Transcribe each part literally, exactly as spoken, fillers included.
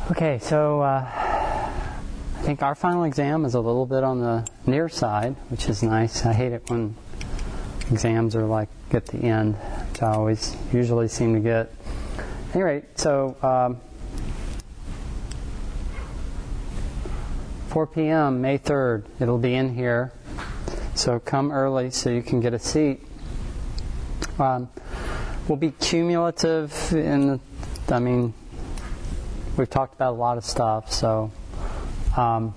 Okay, so uh, I think our final exam is a little bit on the near side, which is nice. I hate it when exams are like at the end, which I always usually seem to get. At any rate, so um, four p.m. May third, it'll be in here. So come early so you can get a seat. Um, we'll be cumulative in the, I mean, we've talked about a lot of stuff, so um,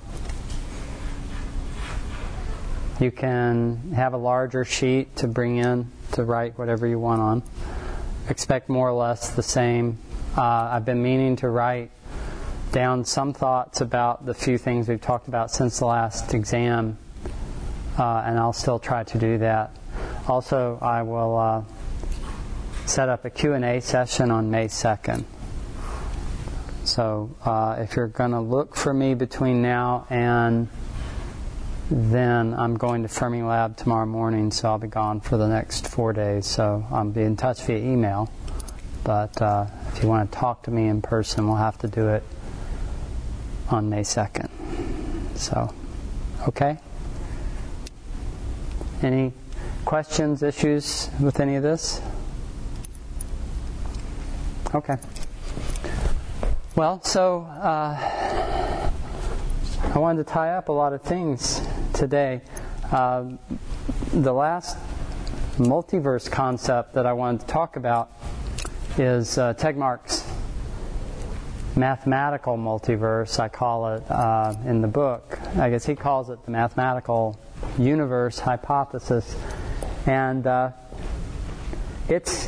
you can have a larger sheet to bring in to write whatever you want on. Expect more or less the same. Uh, I've been meaning to write down some thoughts about the few things we've talked about since the last exam, uh, and I'll still try to do that. Also, I will uh, set up a Q and A session on May second. So uh, if you're going to look for me between now and then, I'm going to Fermilab tomorrow morning, so I'll be gone for the next four days. So I'll be in touch via email. But uh, if you want to talk to me in person, we'll have to do it on May second. So, okay? Any questions, issues with any of this? Okay. Well, so uh, I wanted to tie up a lot of things today. Uh, the last multiverse concept that I wanted to talk about is uh, Tegmark's mathematical multiverse, I call it uh, in the book. I guess he calls it the mathematical universe hypothesis. And uh, it's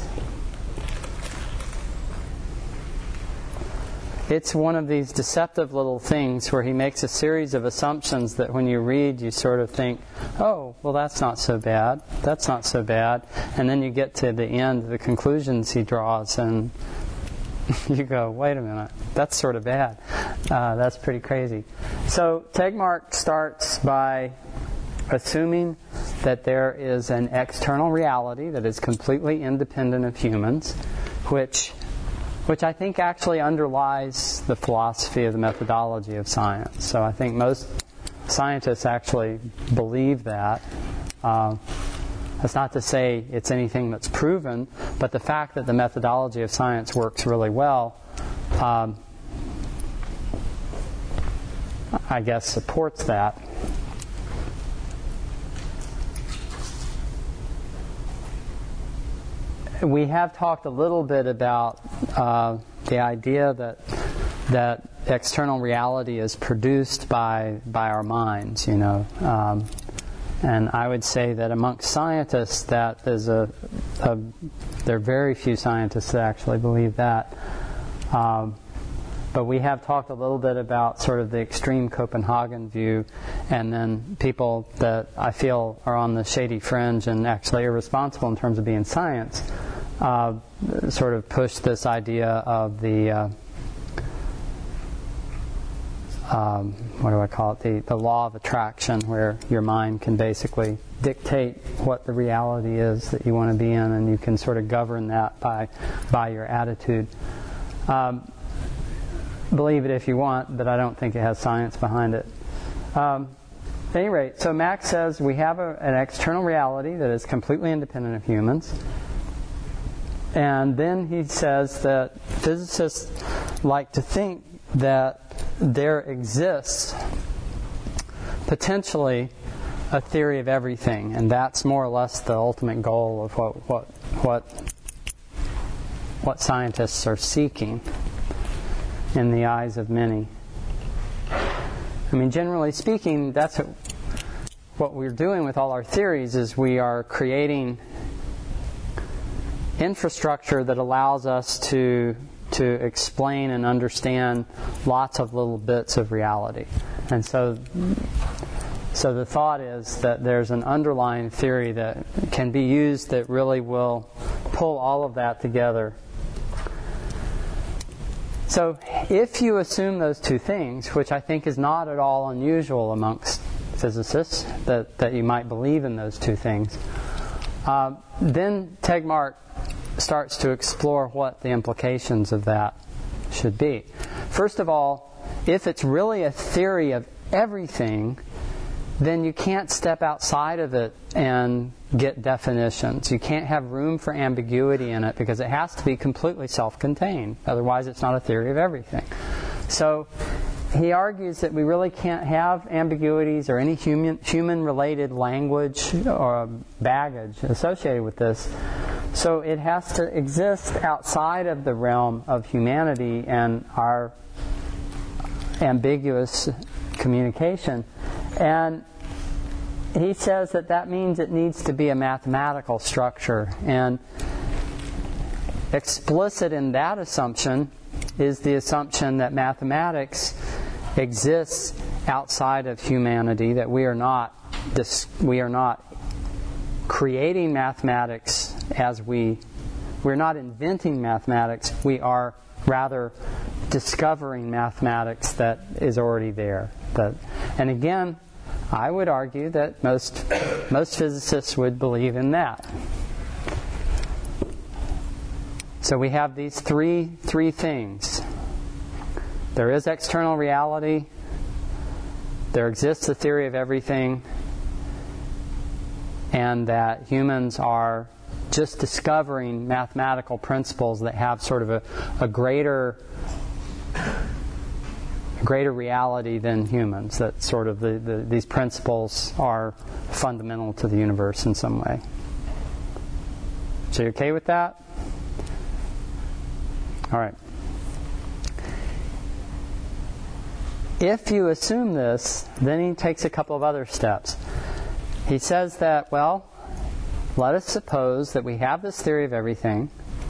It's one of these deceptive little things where he makes a series of assumptions that when you read, you sort of think, oh, well, that's not so bad. That's not so bad. And then you get to the end, the conclusions he draws, and you go, wait a minute, that's sort of bad. Uh, that's pretty crazy. So Tegmark starts by assuming that there is an external reality that is completely independent of humans, which... which I think actually underlies the philosophy of the methodology of science. So I think most scientists actually believe that. Uh, that's not to say it's anything that's proven, but the fact that the methodology of science works really well, um, I guess supports that. We have talked a little bit about uh, the idea that that external reality is produced by by our minds, you know, um, and I would say that amongst scientists, that is a, a there are very few scientists that actually believe that. Um, but we have talked a little bit about sort of the extreme Copenhagen view, and then people that I feel are on the shady fringe and actually irresponsible in terms of being science, uh, sort of push this idea of the, uh, um, what do I call it, the, the law of attraction, where your mind can basically dictate what the reality is that you want to be in, and you can sort of govern that by, by your attitude. Um, Believe it if you want, but I don't think it has science behind it. Um, at any rate, so Max says we have a, an external reality that is completely independent of humans. And then he says that physicists like to think that there exists potentially a theory of everything, and that's more or less the ultimate goal of what what what, what scientists are seeking in the eyes of many. I mean, generally speaking, that's what, what we're doing with all our theories, is we are creating infrastructure that allows us to to explain and understand lots of little bits of reality. And so so the thought is that there's an underlying theory that can be used that really will pull all of that together. So if you assume those two things, which I think is not at all unusual amongst physicists, that, that you might believe in those two things, uh, then Tegmark starts to explore what the implications of that should be. first of all, if it's really a theory of everything, then you can't step outside of it and get definitions. You can't have room for ambiguity in it because it has to be completely self-contained. Otherwise, it's not a theory of everything. So he argues that we really can't have ambiguities or any human, human-related language or baggage associated with this. So it has to exist outside of the realm of humanity and our ambiguous communication. And he says that that means it needs to be a mathematical structure. And explicit in that assumption is the assumption that mathematics exists outside of humanity, that we are not this, we are not creating mathematics as we we're not inventing mathematics, we are rather discovering mathematics that is already there. That, and again, I would argue that most most physicists would believe in that. So we have these three three things. There is external reality. There exists a theory of everything. And that humans are just discovering mathematical principles that have sort of a, a greater a greater reality than humans. That sort of the, the, these principles are fundamental to the universe in some way. So you okay with that? All right. If you assume this, then he takes a couple of other steps. He says that, well, let us suppose that we have this theory of everything.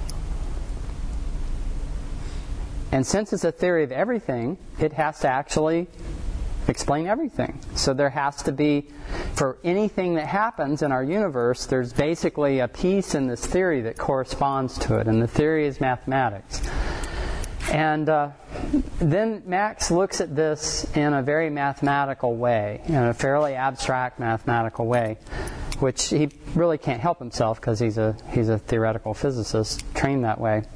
And since it's a theory of everything, it has to actually explain everything. So there has to be, for anything that happens in our universe, there's basically a piece in this theory that corresponds to it. And the theory is mathematics. And uh, then Max looks at this in a very mathematical way, in a fairly abstract mathematical way, which he really can't help himself because he's a he's a theoretical physicist trained that way.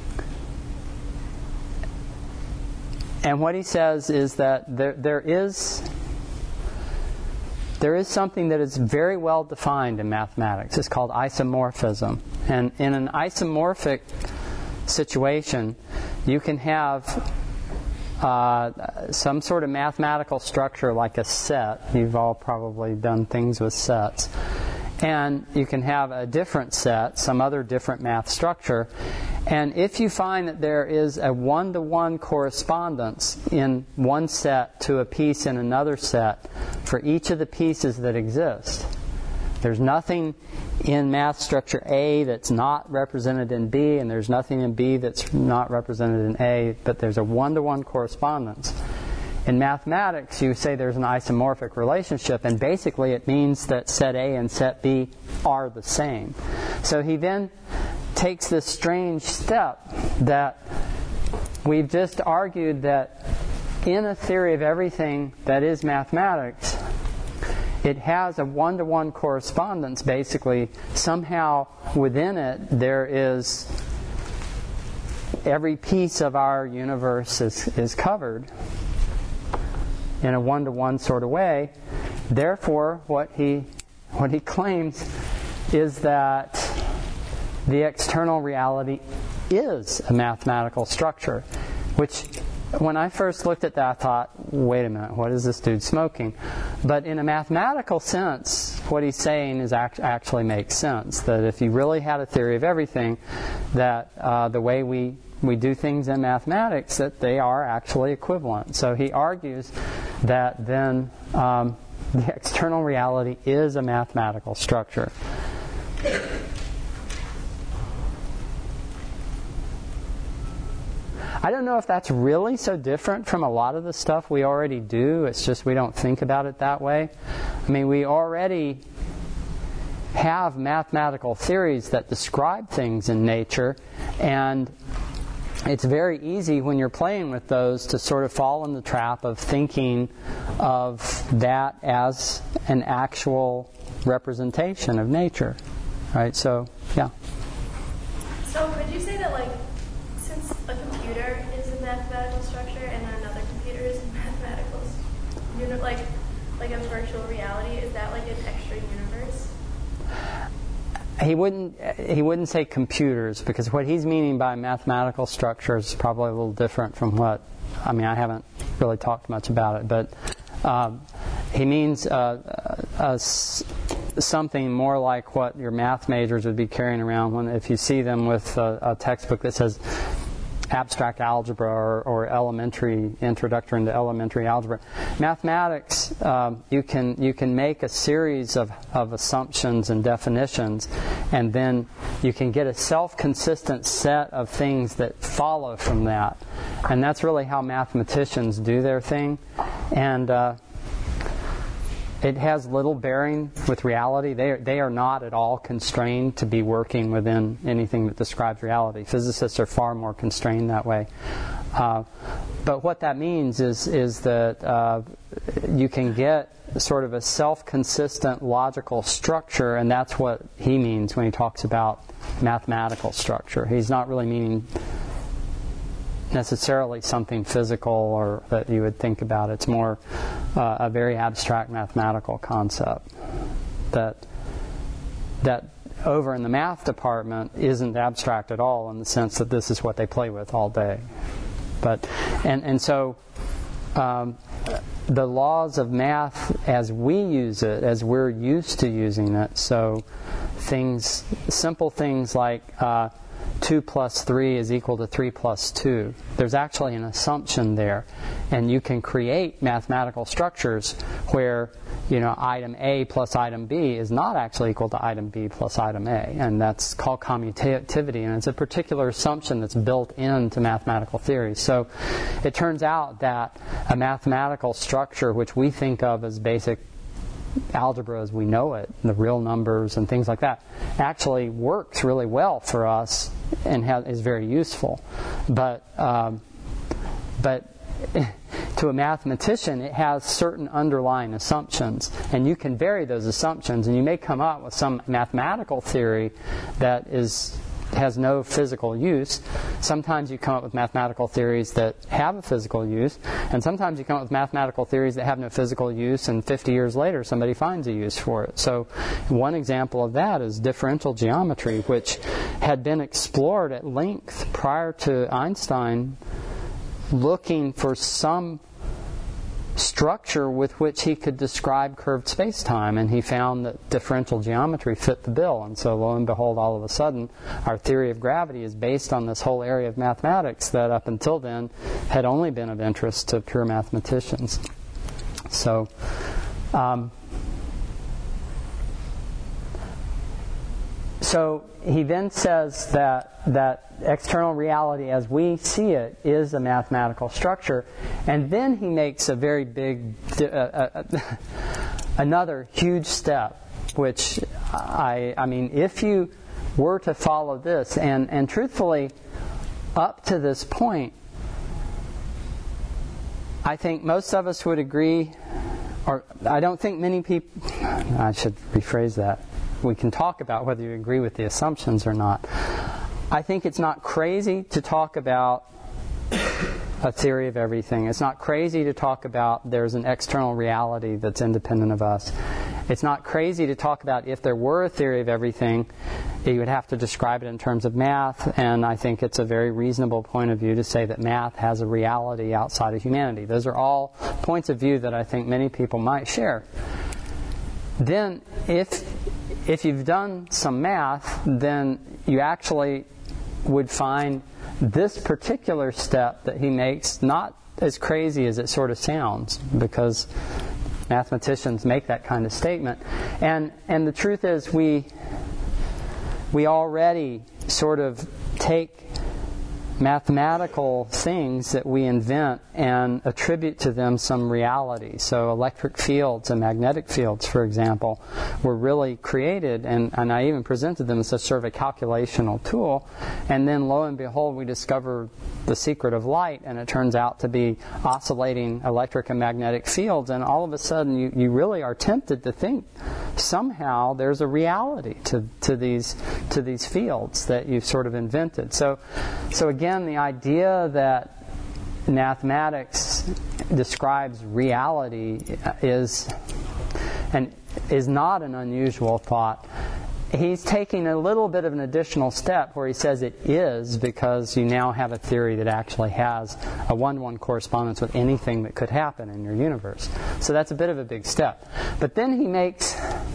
And what he says is that there there is there is something that is very well defined in mathematics. It's called isomorphism. And in an isomorphic situation, you can have uh, some sort of mathematical structure like a set. You've all probably done things with sets. And you can have a different set, some other different math structure. And if you find that there is a one-to-one correspondence in one set to a piece in another set for each of the pieces that exist, there's nothing in math structure A that's not represented in B, and there's nothing in B that's not represented in A, but there's a one-to-one correspondence. In mathematics, you say there's an isomorphic relationship, and basically it means that set A and set B are the same. So he then takes this strange step that we've just argued that in a theory of everything that is mathematics, it has a one-to-one correspondence, basically. Somehow within it there is every piece of our universe is, is covered in a one-to-one sort of way. Therefore, what he what he claims is that the external reality is a mathematical structure, which when I first looked at that, I thought, wait a minute, what is this dude smoking? But in a mathematical sense, what he's saying is act- actually makes sense. That if you really had a theory of everything, that uh, the way we, we do things in mathematics, that they are actually equivalent. So he argues that then um, the external reality is a mathematical structure. I don't know if that's really so different from a lot of the stuff we already do. It's just we don't think about it that way. I mean, we already have mathematical theories that describe things in nature, and it's very easy when you're playing with those to sort of fall in the trap of thinking of that as an actual representation of nature. Right? So, yeah. So, could you say that, like, since a computer is a mathematical structure, and then another computer is mathematical, you know, like like a virtual reality. Is that like an extra universe? He wouldn't he wouldn't say computers, because what he's meaning by mathematical structure is probably a little different from what, I mean, I haven't really talked much about it, but um, he means uh, a, a, something more like what your math majors would be carrying around when, if you see them with a, a textbook that says abstract algebra or, or elementary introduction into elementary algebra. Mathematics, um, you can you can make a series of, of assumptions and definitions, and then you can get a self-consistent set of things that follow from that. And that's really how mathematicians do their thing. And uh, it has little bearing with reality. They are, they are not at all constrained to be working within anything that describes reality. Physicists are far more constrained that way. Uh, but what that means is, is that uh, you can get sort of a self-consistent logical structure, and that's what he means when he talks about mathematical structure. He's not really meaning necessarily something physical or that you would think about. It's more uh, a very abstract mathematical concept that that over in the math department isn't abstract at all, in the sense that this is what they play with all day. But and and so um, the laws of math as we use it, as we're used to using it, so things, simple things like uh, two plus three is equal to three plus two. There's actually an assumption there. And you can create mathematical structures where, you know, item A plus item B is not actually equal to item B plus item A. And that's called commutativity. And it's a particular assumption that's built into mathematical theory. So it turns out that a mathematical structure, which we think of as basic algebra as we know it, the real numbers and things like that, actually works really well for us and has, is very useful. But um, but to a mathematician, it has certain underlying assumptions, and you can vary those assumptions, and you may come up with some mathematical theory that is has no physical use. Sometimes you come up with mathematical theories that have a physical use, and sometimes you come up with mathematical theories that have no physical use, and fifty years later somebody finds a use for it. So one example of that is differential geometry, which had been explored at length prior to Einstein, looking for some structure with which he could describe curved space-time, and he found that differential geometry fit the bill. And so lo and behold, all of a sudden, our theory of gravity is based on this whole area of mathematics that up until then had only been of interest to pure mathematicians. So um, so he then says that that external reality as we see it is a mathematical structure, and then he makes a very big uh, uh, another huge step, which I I mean if you were to follow this, and and truthfully up to this point I think most of us would agree, or I don't think many people, I should rephrase that, we can talk about whether you agree with the assumptions or not. I think it's not crazy to talk about a theory of everything. It's not crazy to talk about there's an external reality that's independent of us. It's not crazy to talk about if there were a theory of everything, you would have to describe it in terms of math, and I think it's a very reasonable point of view to say that math has a reality outside of humanity. Those are all points of view that I think many people might share. Then, if if you've done some math, then you actually would find this particular step that he makes not as crazy as it sort of sounds, because mathematicians make that kind of statement. And and the truth is we we already sort of take mathematical things that we invent and attribute to them some reality. So electric fields and magnetic fields, for example, were really created, and, and I even presented them as a sort of a calculational tool, and then lo and behold we discover the secret of light, and it turns out to be oscillating electric and magnetic fields, and all of a sudden you, you really are tempted to think somehow there's a reality to, to these to these fields that you've sort of invented. So so again, the idea that mathematics describes reality is and is not an unusual thought. He's taking a little bit of an additional step where he says it is, because you now have a theory that actually has a one-to-one correspondence with anything that could happen in your universe. So that's a bit of a big step. But then he makes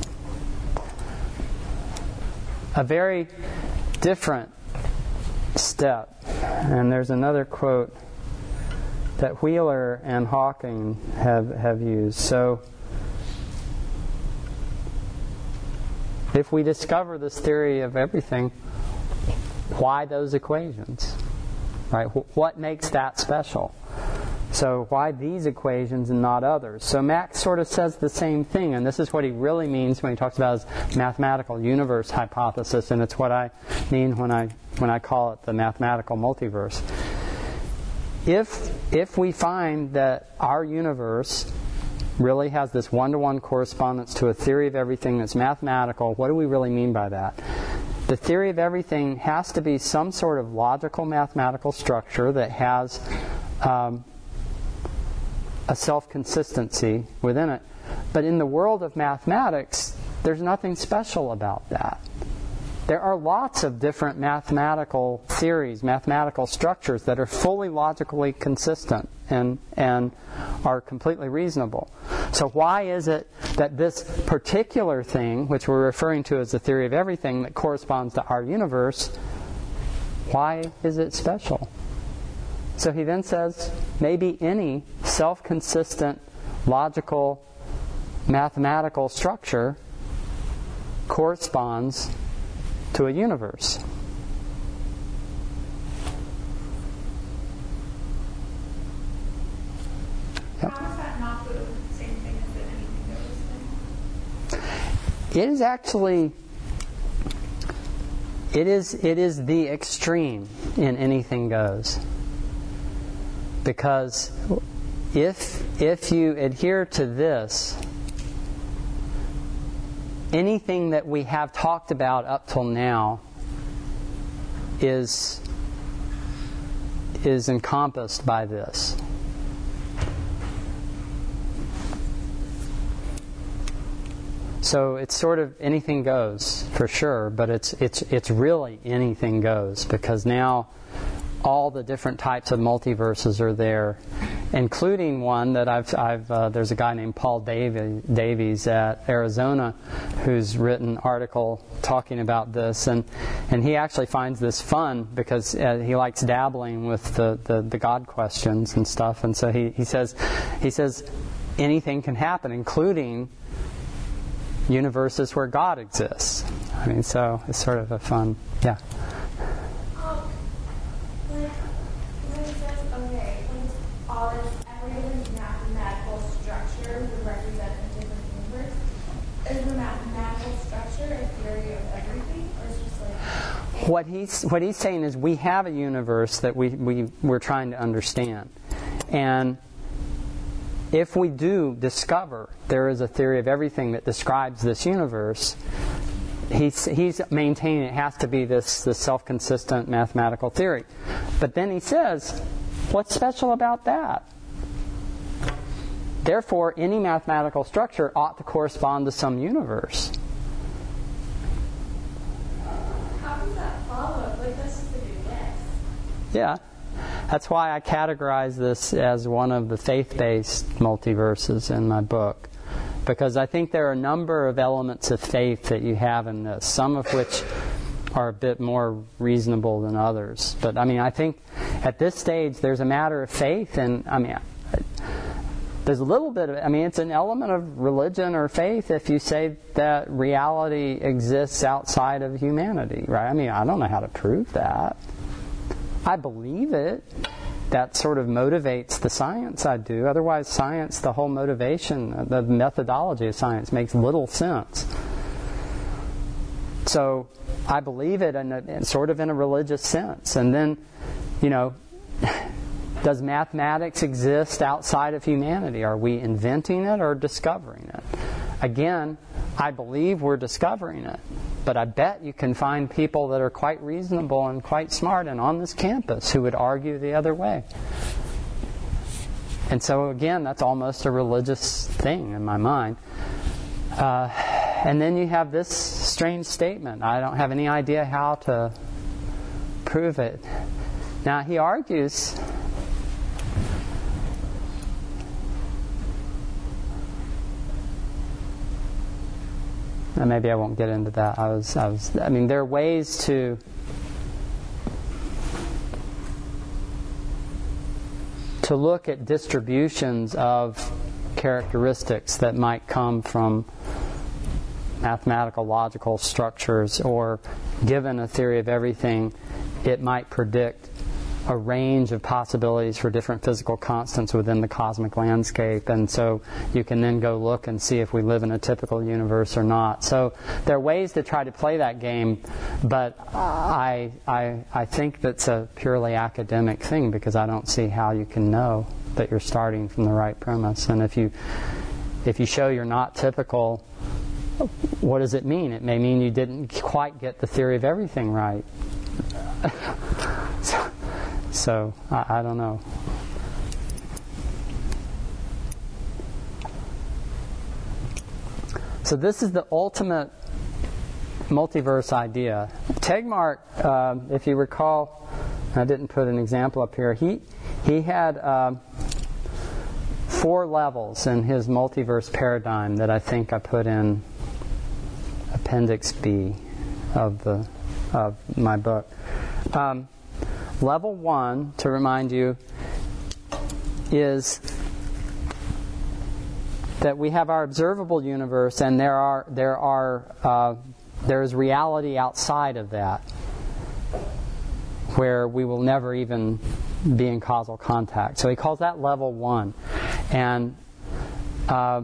a very different step. And there's another quote that Wheeler and Hawking have, have used. So, if we discover this theory of everything, why those equations? Right? What makes that special? So why these equations and not others? So Max sort of says the same thing, and this is what he really means when he talks about his mathematical universe hypothesis, and it's what I mean when I when I call it the mathematical multiverse. If if we find that our universe really has this one-to-one correspondence to a theory of everything that's mathematical, what do we really mean by that? The theory of everything has to be some sort of logical mathematical structure that has um, a self-consistency within it. But in the world of mathematics, there's nothing special about that. There are lots of different mathematical theories, mathematical structures that are fully logically consistent and and are completely reasonable. So why is it that this particular thing, which we're referring to as the theory of everything that corresponds to our universe, why is it special? So he then says, maybe any self-consistent, logical, mathematical structure corresponds to a universe. Yep. How is that not the same thing as the anything goes thing? It is actually, it is it is the extreme in anything goes. Because if if you adhere to this, anything that we have talked about up till now is is encompassed by this. So it's sort of anything goes for sure, but it's it's it's really anything goes, because now all the different types of multiverses are there, including one that I've, I've uh, there's a guy named Paul Davy, Davies at Arizona who's written an article talking about this, and, and he actually finds this fun because uh, he likes dabbling with the, the, the God questions and stuff, and so he, he says he says anything can happen, including universes where God exists. I mean, so it's sort of a fun, yeah. All this, everything's mathematical structure would represent a different universe. Is the mathematical structure a theory of everything, or is it just like... What he's, what he's saying is we have a universe that we, we, we're trying to understand. And if we do discover there is a theory of everything that describes this universe, he's, he's maintaining it has to be this, this self-consistent mathematical theory. But then he says, what's special about that? Therefore, any mathematical structure ought to correspond to some universe. How does that follow? Like, that's just a good guess. Yeah. That's why I categorize this as one of the faith-based multiverses in my book. Because I think there are a number of elements of faith that you have in this, some of which are a bit more reasonable than others. But, I mean, I think at this stage there's a matter of faith, and, I mean, there's a little bit of, I mean, it's an element of religion or faith if you say that reality exists outside of humanity, right? I mean, I don't know how to prove that. I believe it. That sort of motivates the science I do. Otherwise, science, the whole motivation, the methodology of science makes little sense. So, I believe it in, a, in sort of in a religious sense. And then, you know, does mathematics exist outside of humanity? Are we inventing it or discovering it? Again, I believe we're discovering it. But I bet you can find people that are quite reasonable and quite smart and on this campus who would argue the other way. and so again, that's almost a religious thing in my mind. Uh, and then you have this strange statement. I don't have any idea how to prove it. Now he argues and maybe I won't get into that. I was, I was. I mean, there are ways to to look at distributions of characteristics that might come from mathematical logical structures, or given a theory of everything, it might predict a range of possibilities for different physical constants within the cosmic landscape, and so you can then go look and see if we live in a typical universe or not. So there are ways to try to play that game, but I, I, I think that's a purely academic thing, because I don't see how you can know that you're starting from the right premise. And if you if you show you're not typical, what does it mean? It may mean you didn't quite get the theory of everything right. so, so I, I don't know. So this is the ultimate multiverse idea. Tegmark, uh, if you recall, I didn't put an example up here. He he had uh, four levels in his multiverse paradigm that I think I put in Appendix B of the of my book. Um, level one, to remind you, is that we have our observable universe, and there are there are uh, there is reality outside of that, where we will never even be in causal contact. So he calls that level one, and uh,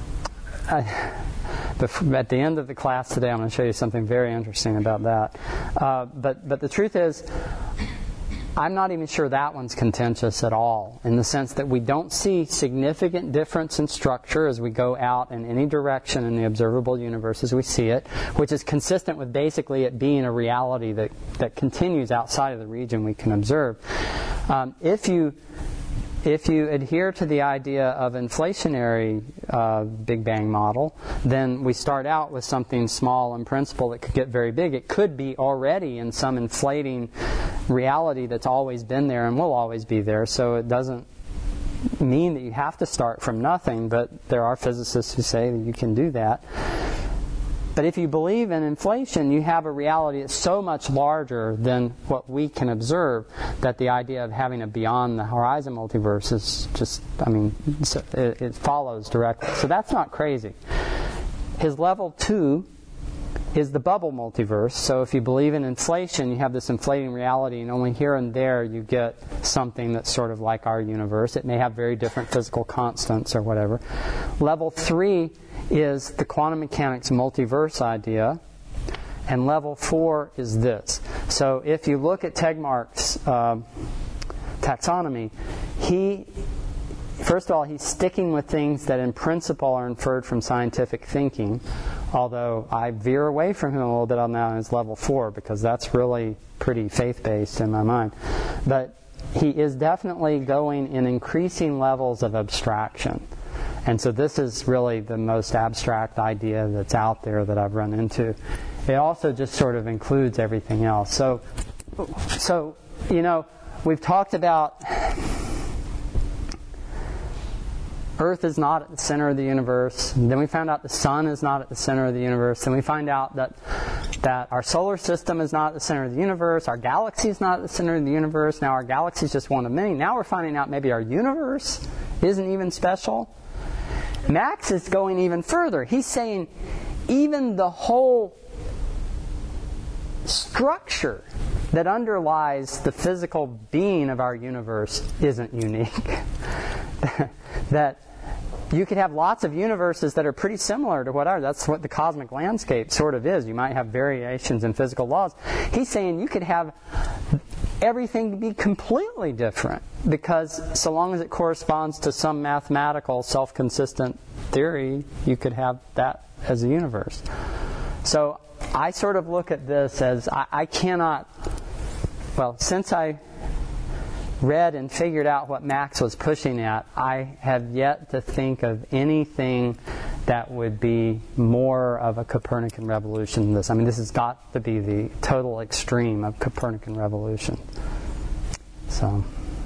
I, at the end of the class today, I'm going to show you something very interesting about that. Uh, but but the truth is, I'm not even sure that one's contentious at all, in the sense that we don't see significant difference in structure as we go out in any direction in the observable universe as we see it, which is consistent with basically it being a reality that, that continues outside of the region we can observe. Um, if you If you adhere to the idea of inflationary uh, Big Bang model, then we start out with something small in principle that could get very big. It could be already in some inflating reality that's always been there and will always be there. So it doesn't mean that you have to start from nothing, but there are physicists who say that you can do that. But if you believe in inflation, you have a reality that's so much larger than what we can observe that the idea of having a beyond the horizon multiverse is just, I mean, it, it follows directly. So that's not crazy. His level two is the bubble multiverse. So if you believe in inflation, you have this inflating reality, and only here and there you get something that's sort of like our universe. It may have very different physical constants or whatever. Level three is the quantum mechanics multiverse idea, and level four is this. So if you look at Tegmark's uh, taxonomy, he first of all he's sticking with things that in principle are inferred from scientific thinking, although I veer away from him a little bit on that in his level four, because that's really pretty faith-based in my mind. But he is definitely going in increasing levels of abstraction. And so this is really the most abstract idea that's out there that I've run into. It also just sort of includes everything else. So, so you know, we've talked about Earth is not at the center of the universe. Then we found out the sun is not at the center of the universe. Then we find out that that our solar system is not at the center of the universe. Our galaxy is not at the center of the universe. Now our galaxy is just one of many. Now we're finding out maybe our universe isn't even special. Max is going even further. He's saying even the whole structure that underlies the physical being of our universe isn't unique. That you could have lots of universes that are pretty similar to what ours. That's what the cosmic landscape sort of is. You might have variations in physical laws. He's saying you could have everything be completely different, because so long as it corresponds to some mathematical self-consistent theory, you could have that as a universe. So I sort of look at this as I, I cannot, well, since I read and figured out what Max was pushing at, I have yet to think of anything that would be more of a Copernican revolution than this. I mean, this has got to be the total extreme of Copernican revolution. So,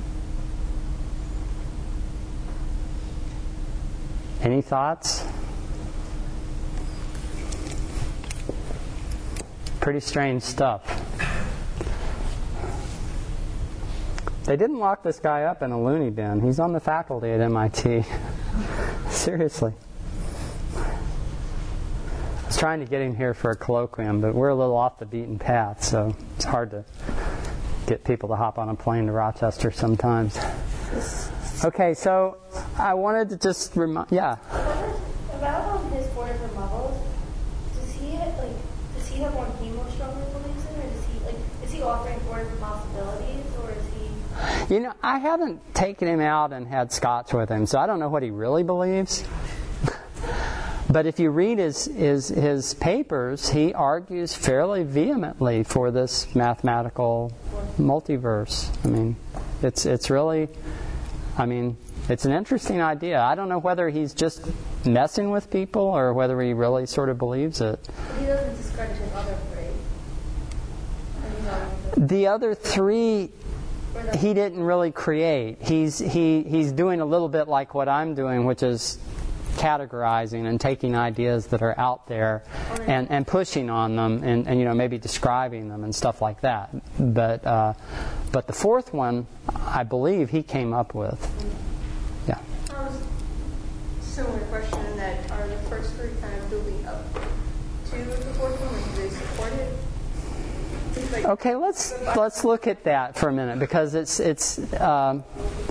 any thoughts? Pretty strange stuff. They didn't lock this guy up in a loony bin. He's on the faculty at M I T. Seriously. I was trying to get him here for a colloquium, but we're a little off the beaten path, so it's hard to get people to hop on a plane to Rochester sometimes. Okay, so I wanted to just remind, yeah. About um, his four different levels, does he like does he have one he most strongly believes in, or does he like is he offering four different possibilities, or is he? You know, I haven't taken him out and had scotch with him, so I don't know what he really believes. But if you read his, his his papers, he argues fairly vehemently for this mathematical multiverse. I mean, it's it's really, I mean, it's an interesting idea. I don't know whether he's just messing with people or whether he really sort of believes it. But he doesn't discredit his other three. The other three, he didn't really create. He's he he's doing a little bit like what I'm doing, which is categorizing and taking ideas that are out there and, and pushing on them and, and you know maybe describing them and stuff like that. But uh, but the fourth one, I believe he came up with. Yeah. Um, similar question in that are the first three kind of building up to the fourth one, or do they support it? Like, okay, let's let's look at that for a minute because it's it's. Um,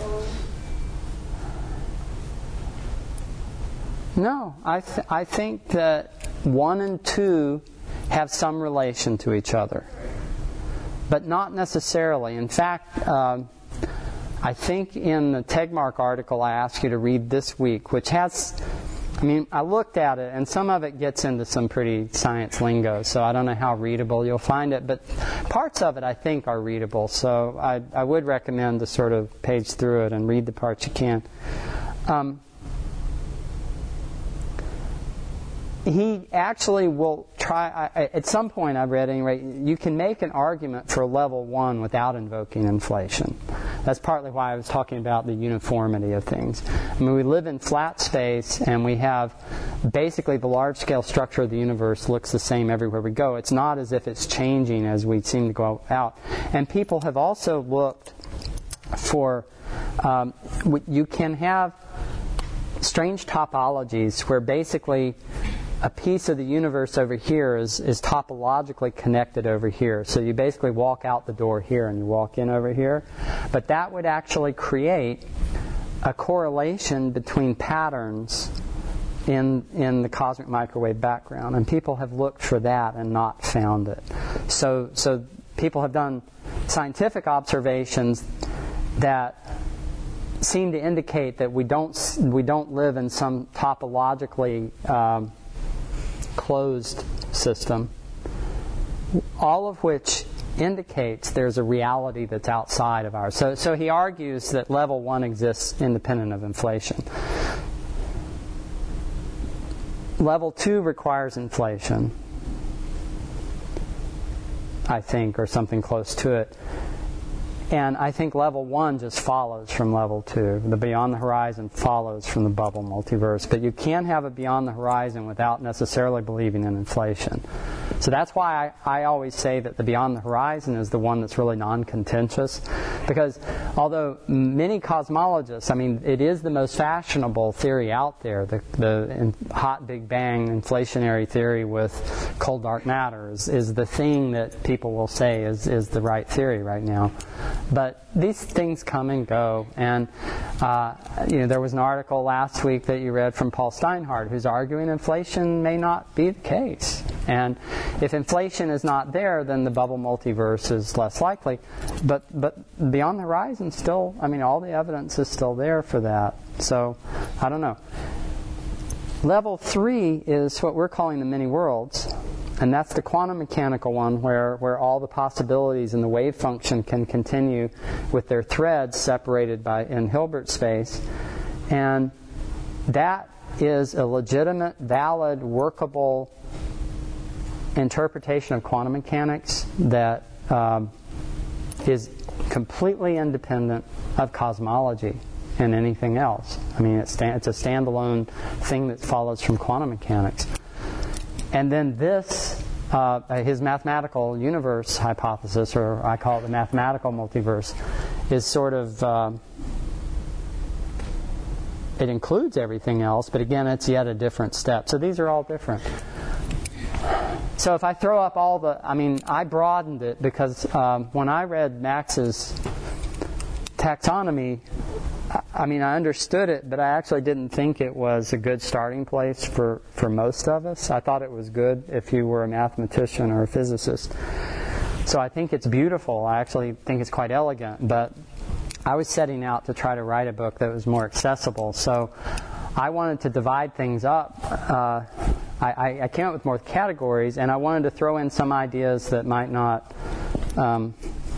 No, I th- I think that one and two have some relation to each other, but not necessarily. In fact, um, I think in the Tegmark article I asked you to read this week, which has, I mean, I looked at it, and some of it gets into some pretty science lingo, so I don't know how readable you'll find it, but parts of it I think are readable, so I, I would recommend to sort of page through it and read the parts you can. Um, He actually will try, I, at some point I've read anyway, you can make an argument for level one without invoking inflation. That's partly why I was talking about the uniformity of things. I mean, we live in flat space and we have basically the large-scale structure of the universe looks the same everywhere we go. It's not as if it's changing as we seem to go out. And people have also looked for, um, you can have strange topologies where basically a piece of the universe over here is, is topologically connected over here. So you basically walk out the door here and you walk in over here. But that would actually create a correlation between patterns in in the cosmic microwave background. And people have looked for that and not found it. So so people have done scientific observations that seem to indicate that we don't we don't live in some topologically um, closed system, all of which indicates there's a reality that's outside of ours. So, so he argues that level one exists independent of inflation. Level two requires inflation, I think, or something close to it. And I think level one just follows from level two. The beyond the horizon follows from the bubble multiverse. But you can't have a beyond the horizon without necessarily believing in inflation. So that's why I, I always say that the beyond the horizon is the one that's really non-contentious. Because although many cosmologists, I mean, it is the most fashionable theory out there, the, the in, hot Big Bang inflationary theory with cold dark matter is, is the thing that people will say is, is the right theory right now. But these things come and go, and uh, you know there was an article last week that you read from Paul Steinhardt who's arguing inflation may not be the case. And if inflation is not there, then the bubble multiverse is less likely. But but beyond the horizon, still, I mean, all the evidence is still there for that. So I don't know. Level three is what we're calling the many worlds. and that's the quantum mechanical one, where, where all the possibilities in the wave function can continue with their threads separated by in Hilbert space. And that is a legitimate, valid, workable interpretation of quantum mechanics that um, is completely independent of cosmology and anything else. I mean, it's, sta- it's a standalone thing that follows from quantum mechanics. And then this, uh, his mathematical universe hypothesis, or I call it the mathematical multiverse, is sort of, uh, it includes everything else, but again, it's yet a different step. So these are all different. So if I throw up all the, I mean, I broadened it because um, when I read Max's taxonomy, I mean, I understood it, but I actually didn't think it was a good starting place for, for most of us. I thought it was good if you were a mathematician or a physicist. So I think it's beautiful. I actually think it's quite elegant, but I was setting out to try to write a book that was more accessible. So I wanted to divide things up. Uh, I, I came up with more categories, and I wanted to throw in some ideas that might not, um,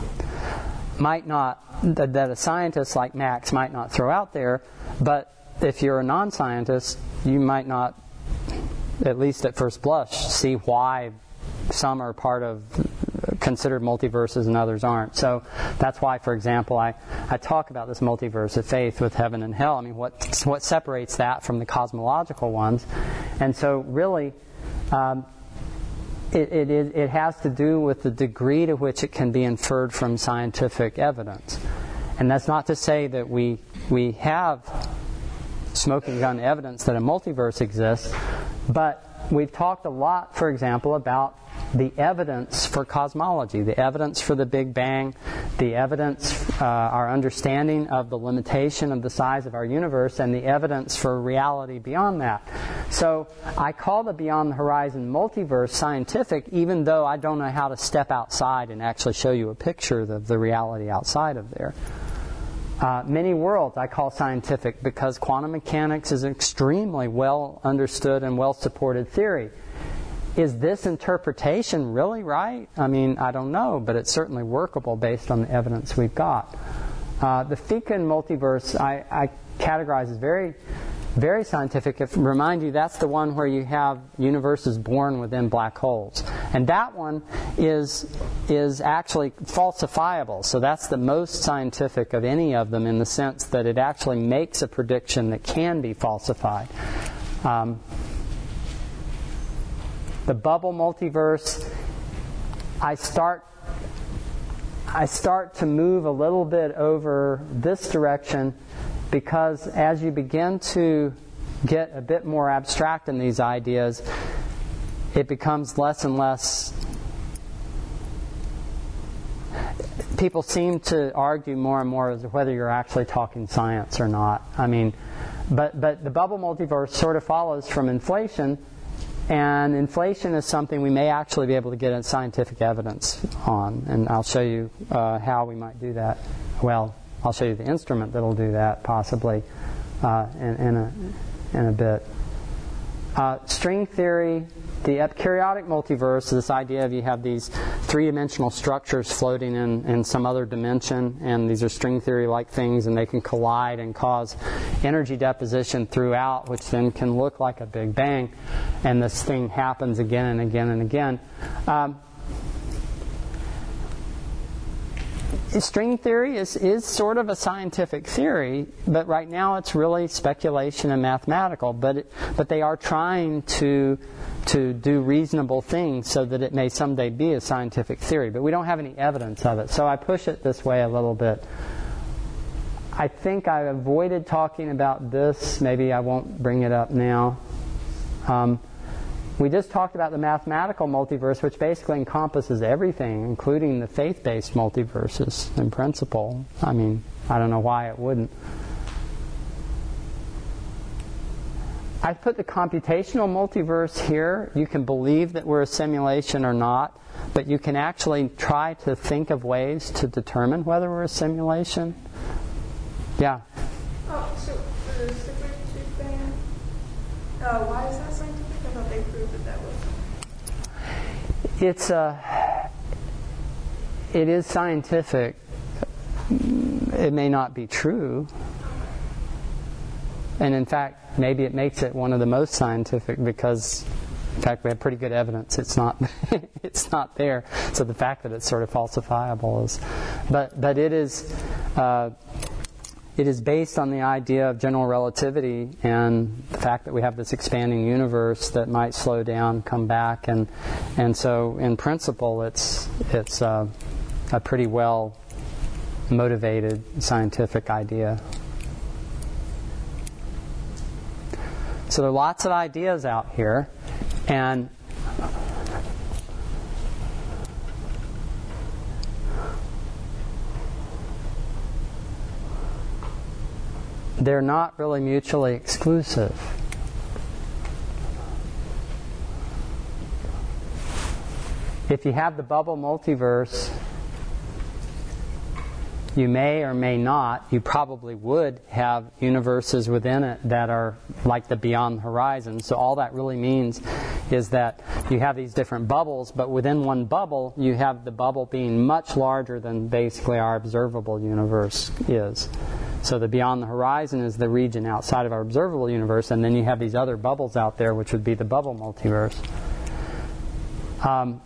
might not, that, that a scientist like Max might not throw out there. But if you're a non-scientist, you might not, at least at first blush, see why some are part of considered multiverses and others aren't. So that's why, for example, I, I talk about this multiverse of faith with heaven and hell. I mean, what what separates that from the cosmological ones? And so really, um, it, it, it has to do with the degree to which it can be inferred from scientific evidence. And that's not to say that we we have smoking gun evidence that a multiverse exists, but we've talked a lot, for example, about the evidence for cosmology, the evidence for the Big Bang, the evidence, uh, our understanding of the limitation of the size of our universe, and the evidence for reality beyond that. So I call the Beyond the Horizon multiverse scientific, even though I don't know how to step outside and actually show you a picture of the reality outside of there. Uh, many worlds I call scientific because quantum mechanics is an extremely well understood and well supported theory. Is this interpretation really right? I mean, I don't know, but it's certainly workable based on the evidence we've got. Uh, the Fekin multiverse I, I categorize as very, very scientific. If, remind you, that's the one where you have universes born within black holes. And that one is, is actually falsifiable. So that's the most scientific of any of them in the sense that it actually makes a prediction that can be falsified. Um, The bubble multiverse, I start I start to move a little bit over this direction because as you begin to get a bit more abstract in these ideas, it becomes less and less. People seem to argue more and more as to whether you're actually talking science or not. I mean, but but the bubble multiverse sort of follows from inflation. And inflation is something we may actually be able to get scientific evidence on. And I'll show you uh, how we might do that. Well, I'll show you the instrument that will do that, possibly, uh, in, in, a, in a bit. Uh, string theory, the eukaryotic multiverse, this idea of you have these three-dimensional structures floating in, in some other dimension, and these are string theory-like things, and they can collide and cause energy deposition throughout, which then can look like a Big Bang, and this thing happens again and again and again. Um, String theory is, is sort of a scientific theory, but right now it's really speculation and mathematical. But it, but they are trying to to do reasonable things so that it may someday be a scientific theory. But we don't have any evidence of it. So I push it this way a little bit. I think I avoided talking about this. Maybe I won't bring it up now. Um, We just talked about the mathematical multiverse, which basically encompasses everything, including the faith-based multiverses in principle. I mean, I don't know why it wouldn't. I put the computational multiverse here. You can believe that we're a simulation or not, but you can actually try to think of ways to determine whether we're a simulation. Yeah? Oh, so the Super Big Bang, uh, why is that scientific? I thought they proved that that was. it's a, it is scientific. It may not be true. And in fact, maybe it makes it one of the most scientific because, in fact, we have pretty good evidence it's not it's not there. So the fact that it's sort of falsifiable is, but but it is uh, it is based on the idea of general relativity and the fact that we have this expanding universe that might slow down, come back, and and so in principle, it's it's uh, a pretty well motivated scientific idea. So there are lots of ideas out here, and they're not really mutually exclusive. If you have the bubble multiverse, you may or may not, you probably would have universes within it that are like the beyond horizon. So all that really means is that you have these different bubbles, but within one bubble, you have the bubble being much larger than basically our observable universe is. So the beyond the horizon is the region outside of our observable universe, and then you have these other bubbles out there, which would be the bubble multiverse. Um,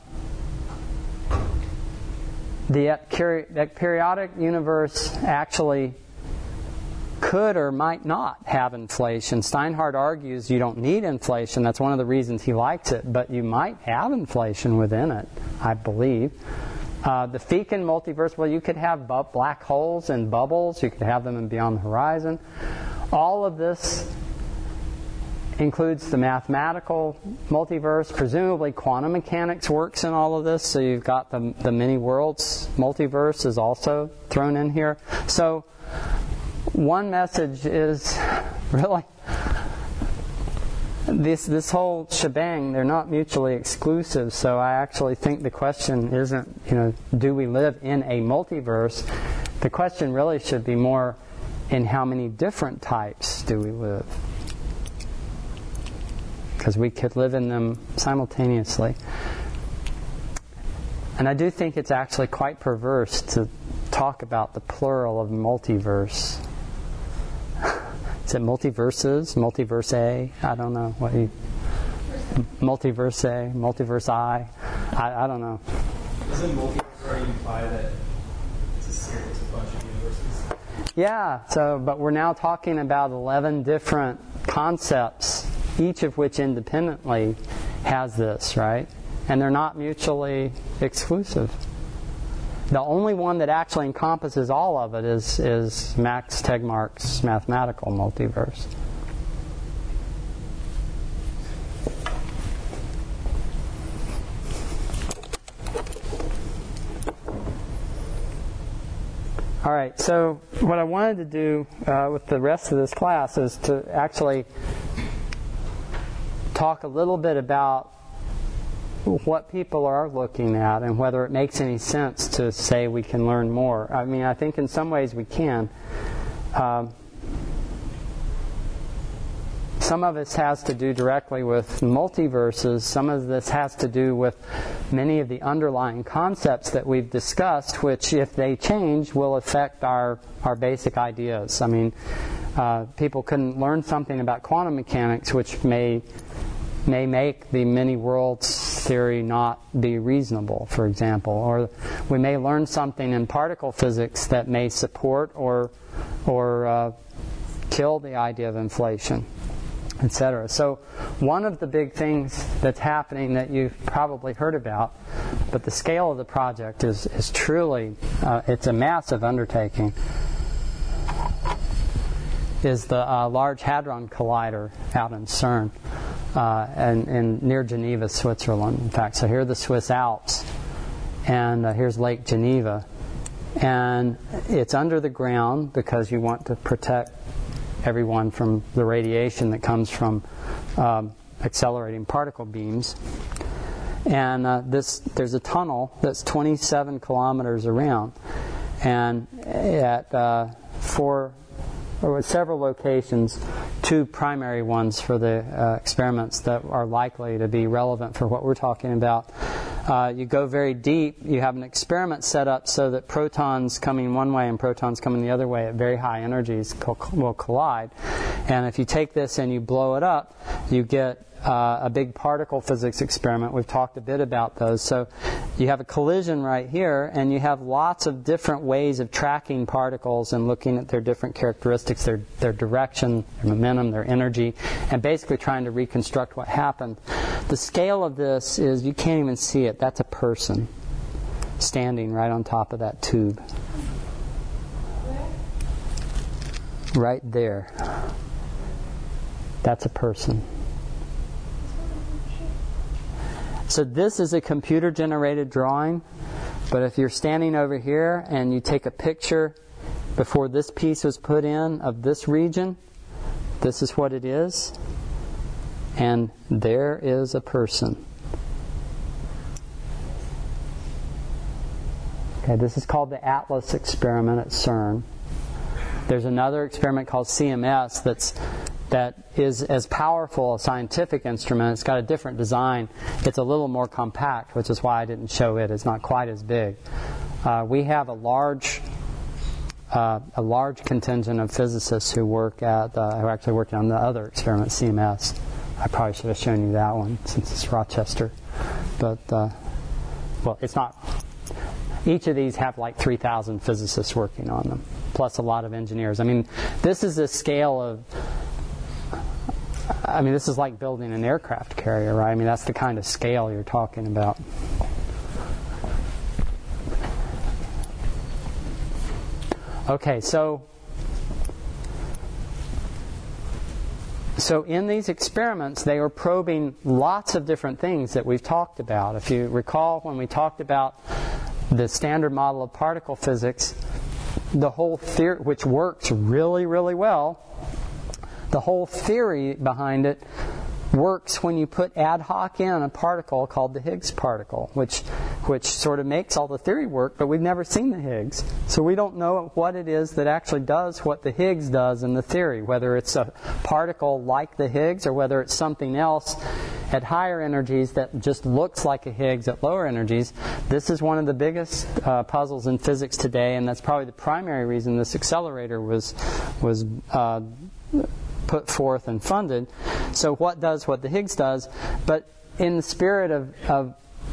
The periodic universe actually could or might not have inflation. Steinhardt argues you don't need inflation. That's one of the reasons he likes it. But you might have inflation within it, I believe. Uh, the Fekin multiverse, well, you could have bu- black holes and bubbles. You could have them in beyond the horizon. All of this includes the mathematical multiverse. Presumably quantum mechanics works in all of this, so you've got the, the many worlds multiverse is also thrown in here. So one message is really this this whole shebang, they're not mutually exclusive. So I actually think the question isn't, you know, do we live in a multiverse? The question really should be more in how many different types do we live? Because we could live in them simultaneously. And I do think it's actually quite perverse to talk about the plural of multiverse. Is it multiverses? Multiverse A? I don't know. What you, multiverse A? Multiverse I? I, I don't know. Doesn't multiverse already imply that it's a series, it's a bunch of universes? Yeah, so, but we're now talking about eleven different concepts, each of which independently has this, right? And they're not mutually exclusive. The only one that actually encompasses all of it is, is Max Tegmark's mathematical multiverse. All right, so what I wanted to do uh, with the rest of this class is to actually talk a little bit about what people are looking at and whether it makes any sense to say we can learn more. I mean, I think in some ways we can. Um, some of this has to do directly with multiverses. Some of this has to do with many of the underlying concepts that we've discussed, which, if they change, will affect our, our basic ideas. I mean, uh, people can learn something about quantum mechanics, which may may make the many worlds theory not be reasonable, for example. Or we may learn something in particle physics that may support or or uh, kill the idea of inflation, et cetera. So one of the big things that's happening that you've probably heard about, but the scale of the project is, is truly, uh, it's a massive undertaking, is the uh, Large Hadron Collider out in CERN. Uh, and, and near Geneva, Switzerland, in fact. So here are the Swiss Alps, and uh, here's Lake Geneva. And it's under the ground because you want to protect everyone from the radiation that comes from um, accelerating particle beams. And uh, this there's a tunnel that's twenty-seven kilometers around. And at uh, four... or with several locations, two primary ones for the uh, experiments that are likely to be relevant for what we're talking about. uh, you go very deep, you have an experiment set up so that protons coming one way and protons coming the other way at very high energies will collide. And if you take this and you blow it up, you get uh, a big particle physics experiment. We've talked a bit about those. So you have a collision right here, and you have lots of different ways of tracking particles and looking at their different characteristics, their, their direction, their momentum, their energy, and basically trying to reconstruct what happened. The scale of this is, you can't even see it. That's a person standing right on top of that tube. Right there. That's a person. So this is a computer-generated drawing, but if you're standing over here and you take a picture before this piece was put in of this region, this is what it is, and there is a person. Okay, this is called the ATLAS experiment at CERN. There's another experiment called C M S that's that is as powerful a scientific instrument. It's got a different design. It's a little more compact, which is why I didn't show it. It's not quite as big. Uh, we have a large uh, a large contingent of physicists who work at uh, who are actually working on the other experiment, C M S. I probably should have shown you that one since it's Rochester. But, uh, well, it's not. Each of these have like three thousand physicists working on them, plus a lot of engineers. I mean, this is a scale of I mean, this is like building an aircraft carrier, right? I mean, that's the kind of scale you're talking about. Okay, so so in these experiments, they were probing lots of different things that we've talked about. If you recall, when we talked about the standard model of particle physics, the whole theory, which works really, really well, the whole theory behind it works when you put ad hoc in a particle called the Higgs particle, which which sort of makes all the theory work, but we've never seen the Higgs. So we don't know what it is that actually does what the Higgs does in the theory, whether it's a particle like the Higgs or whether it's something else at higher energies that just looks like a Higgs at lower energies. This is one of the biggest uh, puzzles in physics today, and that's probably the primary reason this accelerator was was uh, put forth and funded. So what does what the Higgs does? But in the spirit of of,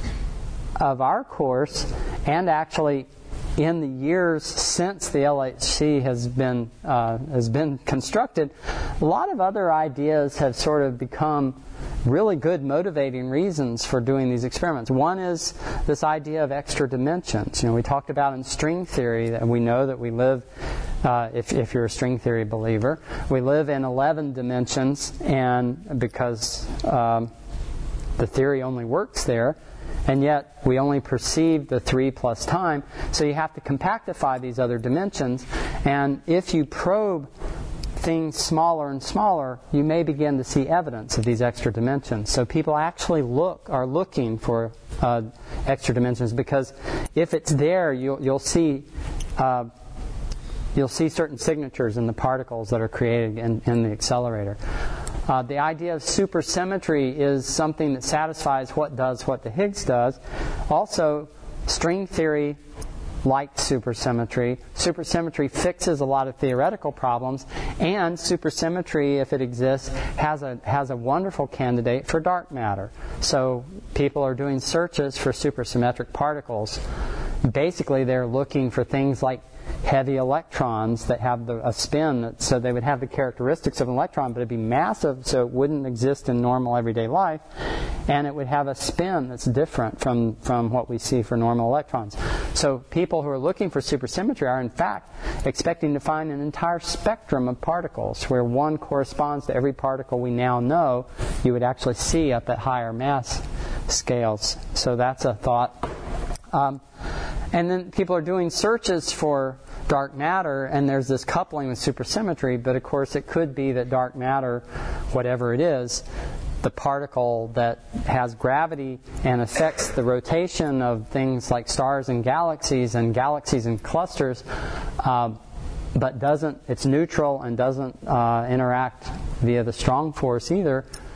of our course, and actually in the years since the L H C has been uh, has been constructed, a lot of other ideas have sort of become really good motivating reasons for doing these experiments. One is this idea of extra dimensions. You know, we talked about in string theory that we know that we live, uh, if, if you're a string theory believer, we live in eleven dimensions, and because um, the theory only works there, and yet we only perceive the three plus time, so you have to compactify these other dimensions, and if you probe things smaller and smaller, you may begin to see evidence of these extra dimensions. So people actually look are looking for uh, extra dimensions, because if it's there, you'll, you'll see uh, you'll see certain signatures in the particles that are created in, in the accelerator. Uh, the idea of supersymmetry is something that satisfies what does what the Higgs does. Also, string theory like supersymmetry. Supersymmetry fixes a lot of theoretical problems, and supersymmetry, if it exists, has a has a wonderful candidate for dark matter. So people are doing searches for supersymmetric particles. Basically, they're looking for things like heavy electrons that have the, a spin, that, so they would have the characteristics of an electron, but it'd be massive, so it wouldn't exist in normal everyday life, and it would have a spin that's different from, from what we see for normal electrons. So people who are looking for supersymmetry are in fact expecting to find an entire spectrum of particles, where one corresponds to every particle we now know you would actually see up at higher mass scales. So that's a thought. Um, and then people are doing searches for dark matter, and there's this coupling with supersymmetry, but of course it could be that dark matter, whatever it is, the particle that has gravity and affects the rotation of things like stars and galaxies and galaxies and clusters, uh, but doesn't, it's neutral and doesn't uh, interact via the strong force either,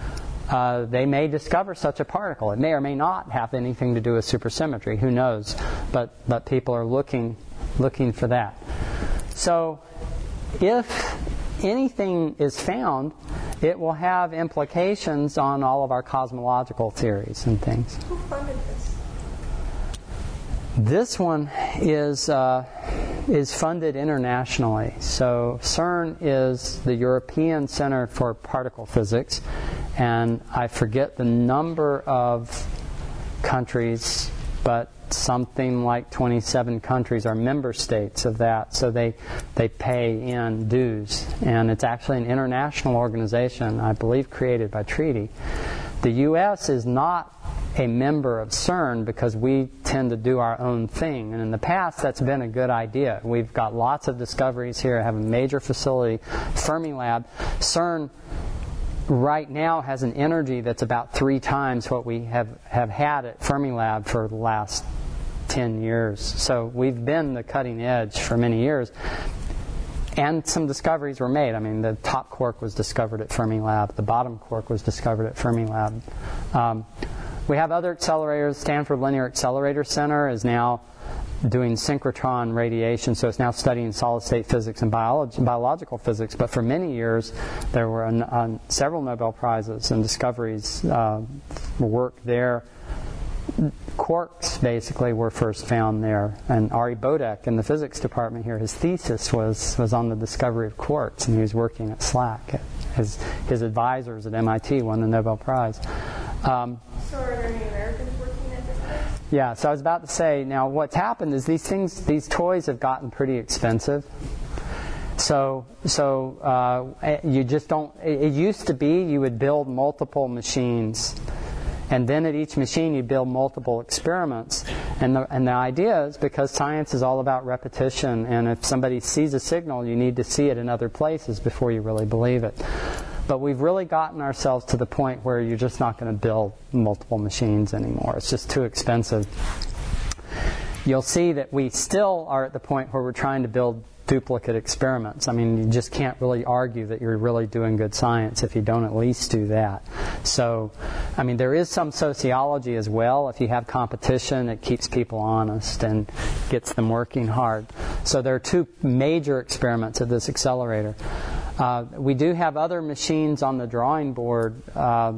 uh, they may discover such a particle. It may or may not have anything to do with supersymmetry. Who knows? But but people are looking looking for that. So if anything is found, it will have implications on all of our cosmological theories and things. Who funded this? This one is uh, is funded internationally. So CERN is the European Center for Particle Physics, and I forget the number of countries, but something like twenty-seven countries are member states of that, so they they pay in dues, and it's actually an international organization, I believe created by treaty. The U S is not a member of CERN because we tend to do our own thing, and in the past that's been a good idea. We've got lots of discoveries here, have a major facility, Fermilab. CERN right now has an energy that's about three times what we have, have had at Fermilab for the last ten years. So we've been the cutting edge for many years. And some discoveries were made. I mean, the top quark was discovered at Fermilab. The bottom quark was discovered at Fermilab. Um, we have other accelerators. Stanford Linear Accelerator Center is now doing synchrotron radiation, so it's now studying solid-state physics and biology, biological physics. But for many years, there were an, uh, several Nobel Prizes and discoveries uh, work there. Quarks basically were first found there, and Ari Bodek in the physics department here, his thesis was was on the discovery of quarks, and he was working at SLAC. His his advisors at M I T won the Nobel Prize. Um, So are there any Americans working at this place? yeah, so I was about to say, now what's happened is these things, these toys have gotten pretty expensive. So, so uh, you just don't. It, it used to be you would build multiple machines. And then at each machine you build multiple experiments. And the, and the idea is because science is all about repetition, and if somebody sees a signal, you need to see it in other places before you really believe it. But we've really gotten ourselves to the point where you're just not going to build multiple machines anymore. It's just too expensive. You'll see that we still are at the point where we're trying to build duplicate experiments. I mean, you just can't really argue that you're really doing good science if you don't at least do that. So, I mean, there is some sociology as well. If you have competition, it keeps people honest and gets them working hard. So there are two major experiments at this accelerator. Uh, we do have other machines on the drawing board. Uh,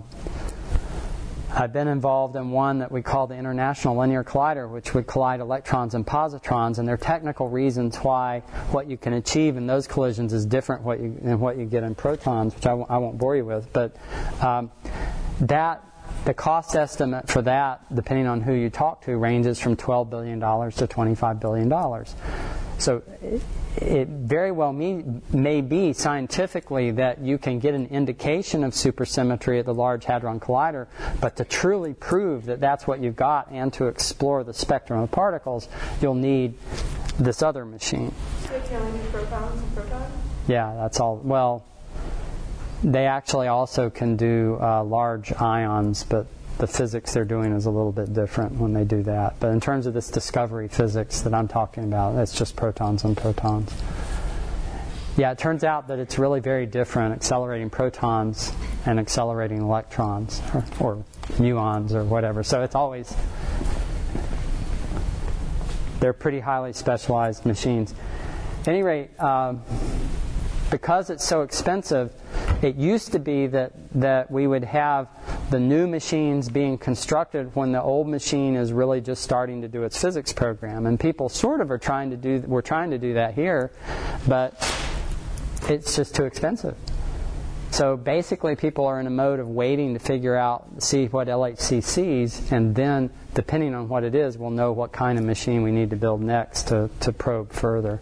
I've been involved in one that we call the International Linear Collider, which would collide electrons and positrons, and there are technical reasons why what you can achieve in those collisions is different what you, than what you get in protons, which I, w- I won't bore you with. But um, that the cost estimate for that, depending on who you talk to, ranges from twelve billion dollars to twenty-five billion dollars. So it, it very well may, may be scientifically that you can get an indication of supersymmetry at the Large Hadron Collider, but to truly prove that that's what you've got and to explore the spectrum of particles, you'll need this other machine. So they can only do protons and protons? Yeah, that's all. Well, they actually also can do uh, large ions, but the physics they're doing is a little bit different when they do that. But in terms of this discovery physics that I'm talking about, it's just protons and protons. Yeah, it turns out that it's really very different, accelerating protons and accelerating electrons, or, or muons, or whatever. So it's always, they're pretty highly specialized machines. At any rate, um, because it's so expensive, it used to be that, that we would have the new machines being constructed when the old machine is really just starting to do its physics program. And people sort of are trying to do, we're trying to do that here, but it's just too expensive. So basically people are in a mode of waiting to figure out, see what L H C sees, and then, depending on what it is, we'll know what kind of machine we need to build next to, to probe further.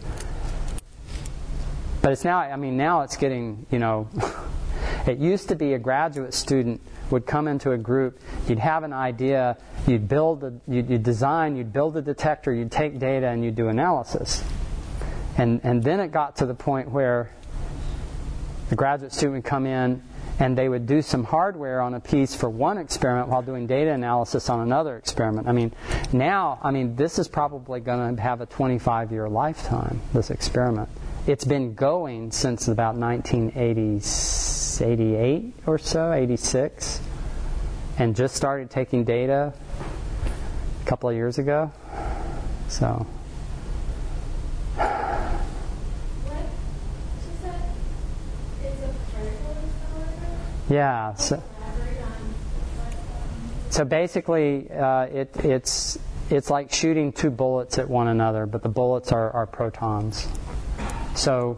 But it's now, I mean, now it's getting, you know, it used to be a graduate student would come into a group, you'd have an idea, you'd build, a, you'd, you'd design, you'd build a detector, you'd take data, and you'd do analysis. And, and then it got to the point where the graduate student would come in and they would do some hardware on a piece for one experiment while doing data analysis on another experiment. I mean, now, I mean, this is probably going to have a twenty-five year lifetime, this experiment. It's been going since about nineteen eighty-eight or so, eighty-six. and just started taking data a couple of years ago. So. What? She said it's a particle accelerator? Yeah. So, Elaborate on what, um, so basically, uh, it, it's it's like shooting two bullets at one another, but the bullets are, are protons. So,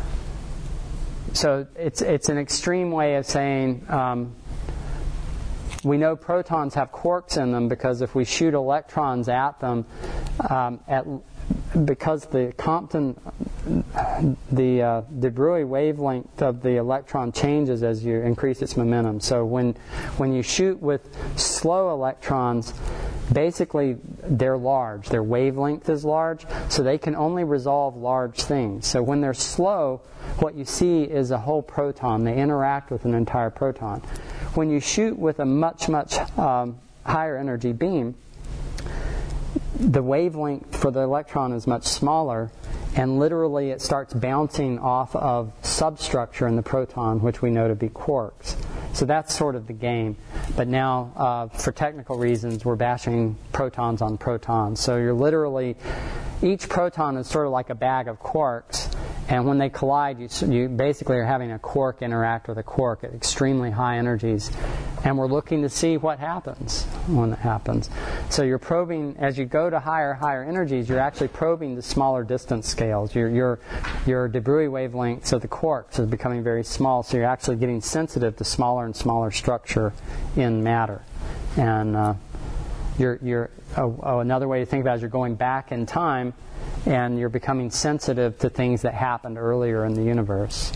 so it's it's an extreme way of saying um, we know protons have quarks in them because if we shoot electrons at them, um, at because the Compton, the uh, de Broglie wavelength of the electron changes as you increase its momentum. So when when you shoot with slow electrons, basically they're large. Their wavelength is large, so they can only resolve large things. So when they're slow, what you see is a whole proton. They interact with an entire proton. When you shoot with a much, much um, higher energy beam, the wavelength for the electron is much smaller, and literally it starts bouncing off of substructure in the proton, which we know to be quarks. So that's sort of the game. But now, uh, for technical reasons, we're bashing protons on protons. So you're literally, each proton is sort of like a bag of quarks, and when they collide, you, you basically are having a quark interact with a quark at extremely high energies. And we're looking to see what happens when that happens. So you're probing, as you go to higher, higher energies, you're actually probing the smaller distance scales. Your, your, your de Broglie wavelengths of the quarks is becoming very small, so you're actually getting sensitive to smaller and smaller structure in matter. And uh, you're, you're, oh, oh, another way to think about it is you're going back in time, and you're becoming sensitive to things that happened earlier in the universe.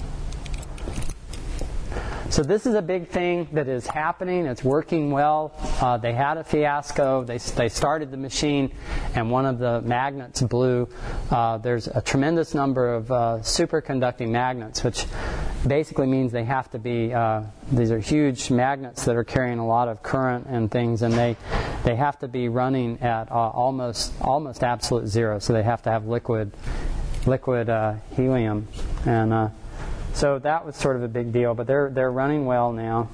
So this is a big thing that is happening. It's working well. Uh, they had a fiasco. They they started the machine, and one of the magnets blew. Uh, there's a tremendous number of uh, superconducting magnets, which basically means they have to be. Uh, these are huge magnets that are carrying a lot of current and things, and they they have to be running at uh, almost almost absolute zero. So they have to have liquid liquid uh, helium and. Uh, So that was sort of a big deal, but they're they're running well now.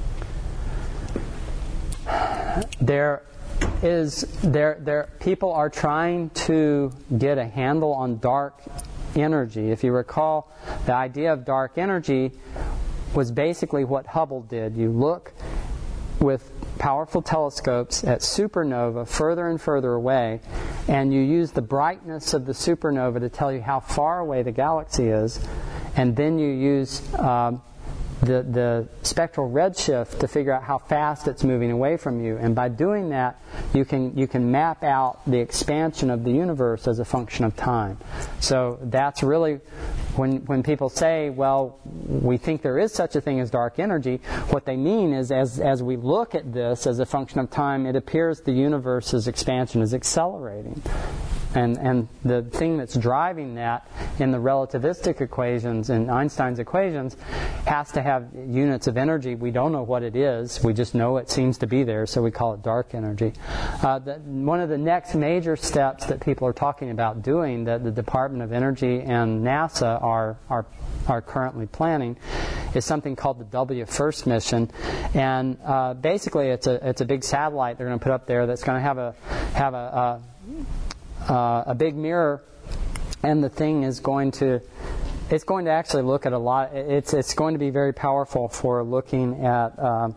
There is there there people are trying to get a handle on dark energy. If you recall, the idea of dark energy was basically what Hubble did. You look with powerful telescopes at supernova further and further away, and you use the brightness of the supernova to tell you how far away the galaxy is, and then you use um, the, the spectral redshift to figure out how fast it's moving away from you. And by doing that, you can you can map out the expansion of the universe as a function of time. So that's really, when when people say, well, we think there is such a thing as dark energy, what they mean is as, as we look at this as a function of time, it appears the universe's expansion is accelerating. And and the thing that's driving that in the relativistic equations, in Einstein's equations, has to have units of energy. We don't know what it is. We just know it seems to be there, so we call it dark energy. Uh, the, one of the next major steps that people are talking about doing, that the Department of Energy and NASA are are are currently planning, is something called the W FIRST mission. And uh, basically, it's a it's a big satellite they're going to put up there that's going to have a have a, a Uh, a big mirror, and the thing is going to it's going to actually look at a lot. It's it's going to be very powerful for looking at uh,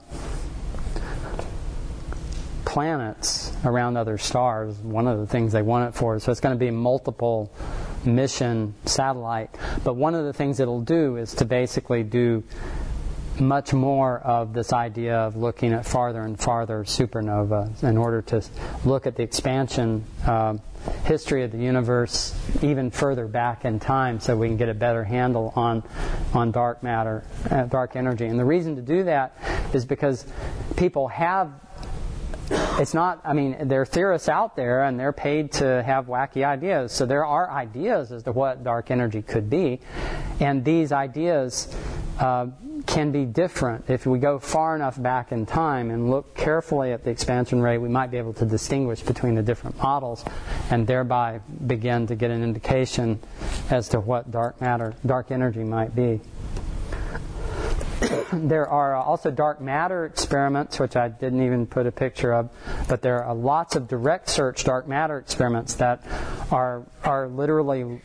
planets around other stars. One of the things they want it for. So it's going to be a multiple mission satellite. But one of the things it'll do is to basically do much more of this idea of looking at farther and farther supernova in order to look at the expansion uh, history of the universe even further back in time, so we can get a better handle on on dark matter, uh, dark energy. And the reason to do that is because people have. It's not, I mean, there are theorists out there, and they're paid to have wacky ideas. So there are ideas as to what dark energy could be, and these ideas uh, can be different. If we go far enough back in time and look carefully at the expansion rate, we might be able to distinguish between the different models, and thereby begin to get an indication as to what dark matter, dark energy might be. there are also dark matter experiments, which I didn't even put a picture of, but there are lots of direct search dark matter experiments that are are literally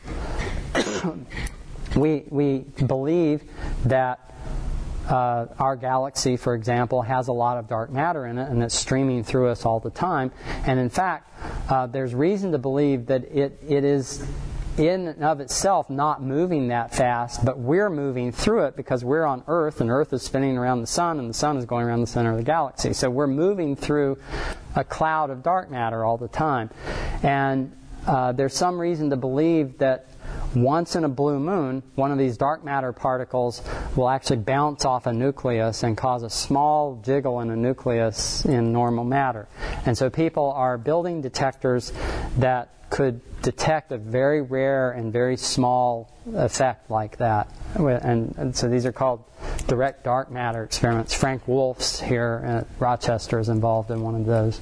we we believe that uh, our galaxy, for example, has a lot of dark matter in it, and it's streaming through us all the time. And in fact, uh, there's reason to believe that it it is in and of itself not moving that fast, but we're moving through it because we're on Earth, and Earth is spinning around the Sun, and the Sun is going around the center of the galaxy. So we're moving through a cloud of dark matter all the time. And uh, there's some reason to believe that once in a blue moon, one of these dark matter particles will actually bounce off a nucleus and cause a small jiggle in a nucleus in normal matter. And so people are building detectors that could detect a very rare and very small effect like that. And, and so these are called direct dark matter experiments. Frank Wolf's here at Rochester is involved in one of those.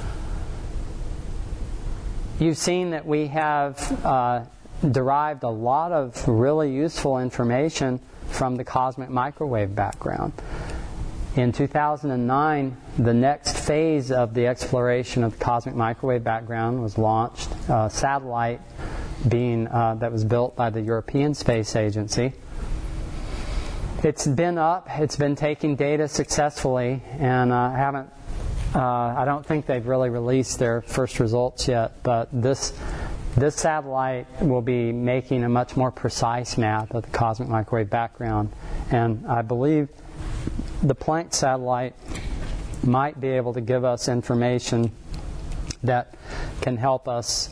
You've seen that we have uh, derived a lot of really useful information from the cosmic microwave background. In two thousand nine, the next phase of the exploration of the cosmic microwave background was launched. A satellite being uh, that was built by the European Space Agency. It's been up. It's been taking data successfully, and uh, I haven't. Uh, I don't think they've really released their first results yet. But this this satellite will be making a much more precise map of the cosmic microwave background, and I believe the Planck satellite might be able to give us information that can help us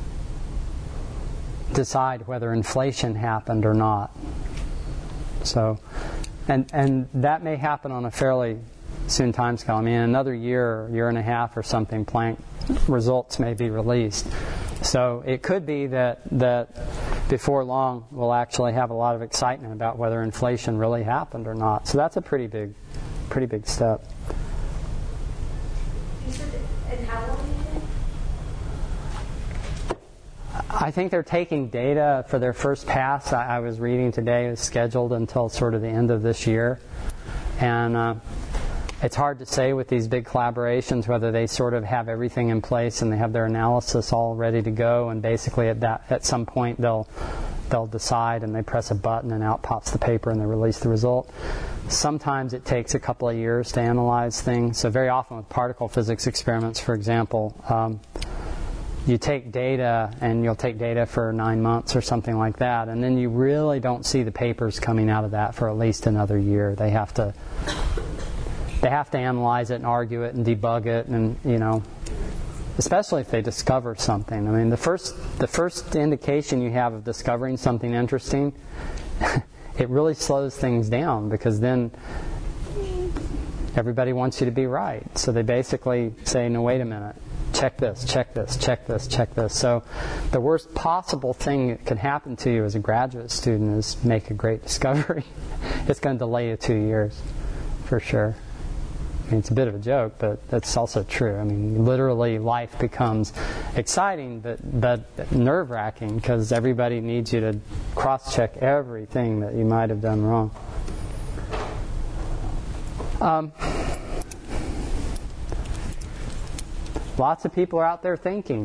decide whether inflation happened or not. So, and and that may happen on a fairly soon timescale. I mean, in another year, year and a half or something, Planck results may be released. So it could be that that before long we'll actually have a lot of excitement about whether inflation really happened or not. So that's a pretty big, pretty big step. You said, and how long do you think? I think they're taking data for their first pass. I, I was reading today is scheduled until sort of the end of this year, and uh, it's hard to say with these big collaborations whether they sort of have everything in place and they have their analysis all ready to go, and basically at that at some point they'll they'll decide and they press a button and out pops the paper and they release the result. Sometimes it takes a couple of years to analyze things. So very often with particle physics experiments, for example, um, you take data and you'll take data for nine months or something like that, and then you really don't see the papers coming out of that for at least another year. They have to They have to analyze it and argue it and debug it, and you know, especially if they discover something. I mean, the first the first indication you have of discovering something interesting, it really slows things down because then everybody wants you to be right. So they basically say, "No, wait a minute. Check this, check this, check this, check this." So the worst possible thing that could happen to you as a graduate student is make a great discovery. It's going to delay you two years, for sure. I mean, it's a bit of a joke, but that's also true. I mean, literally life becomes exciting, but, but nerve-wracking because everybody needs you to cross-check everything that you might have done wrong. Um, lots of people are out there thinking.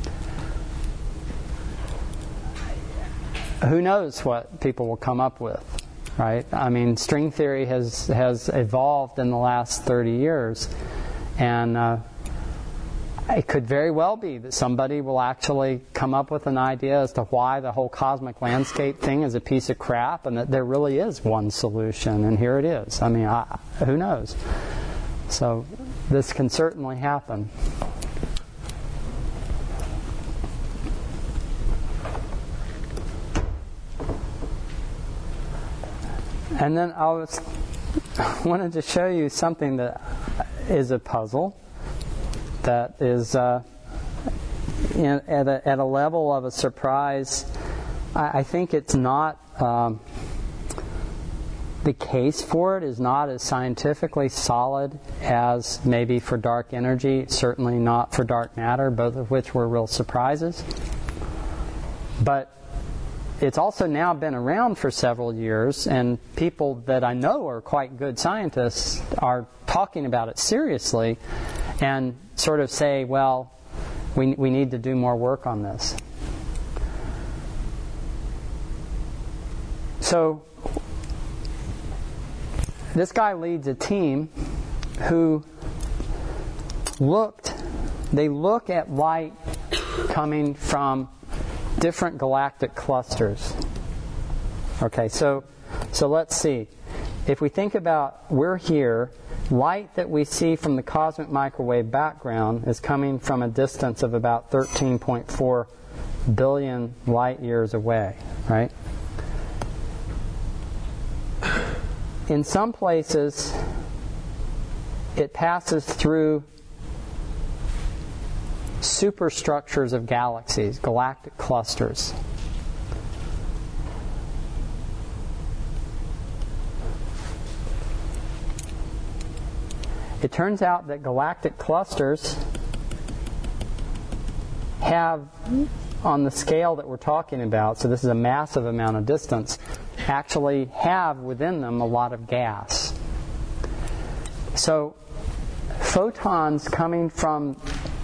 Who knows what people will come up with? Right? I mean, string theory has has evolved in the last thirty years, and uh, it could very well be that somebody will actually come up with an idea as to why the whole cosmic landscape thing is a piece of crap, and that there really is one solution, and here it is. I mean, I, who knows? So this can certainly happen. And then I was wanted to show you something that is a puzzle that is uh, in, at, a, at a level of a surprise. I, I think it's not um, the case for it is not as scientifically solid as maybe for dark energy. Certainly not for dark matter, both of which were real surprises. But it's also now been around for several years, and people that I know are quite good scientists are talking about it seriously and sort of say, well, we, we need to do more work on this. So this guy leads a team who looked, they look at light coming from different galactic clusters. Okay, so so let's see. If we think about, we're here, light that we see from the cosmic microwave background is coming from a distance of about thirteen point four billion light years away, right? In some places, it passes through superstructures of galaxies, galactic clusters. It turns out that galactic clusters have, on the scale that we're talking about, so this is a massive amount of distance, actually have within them a lot of gas. So photons coming from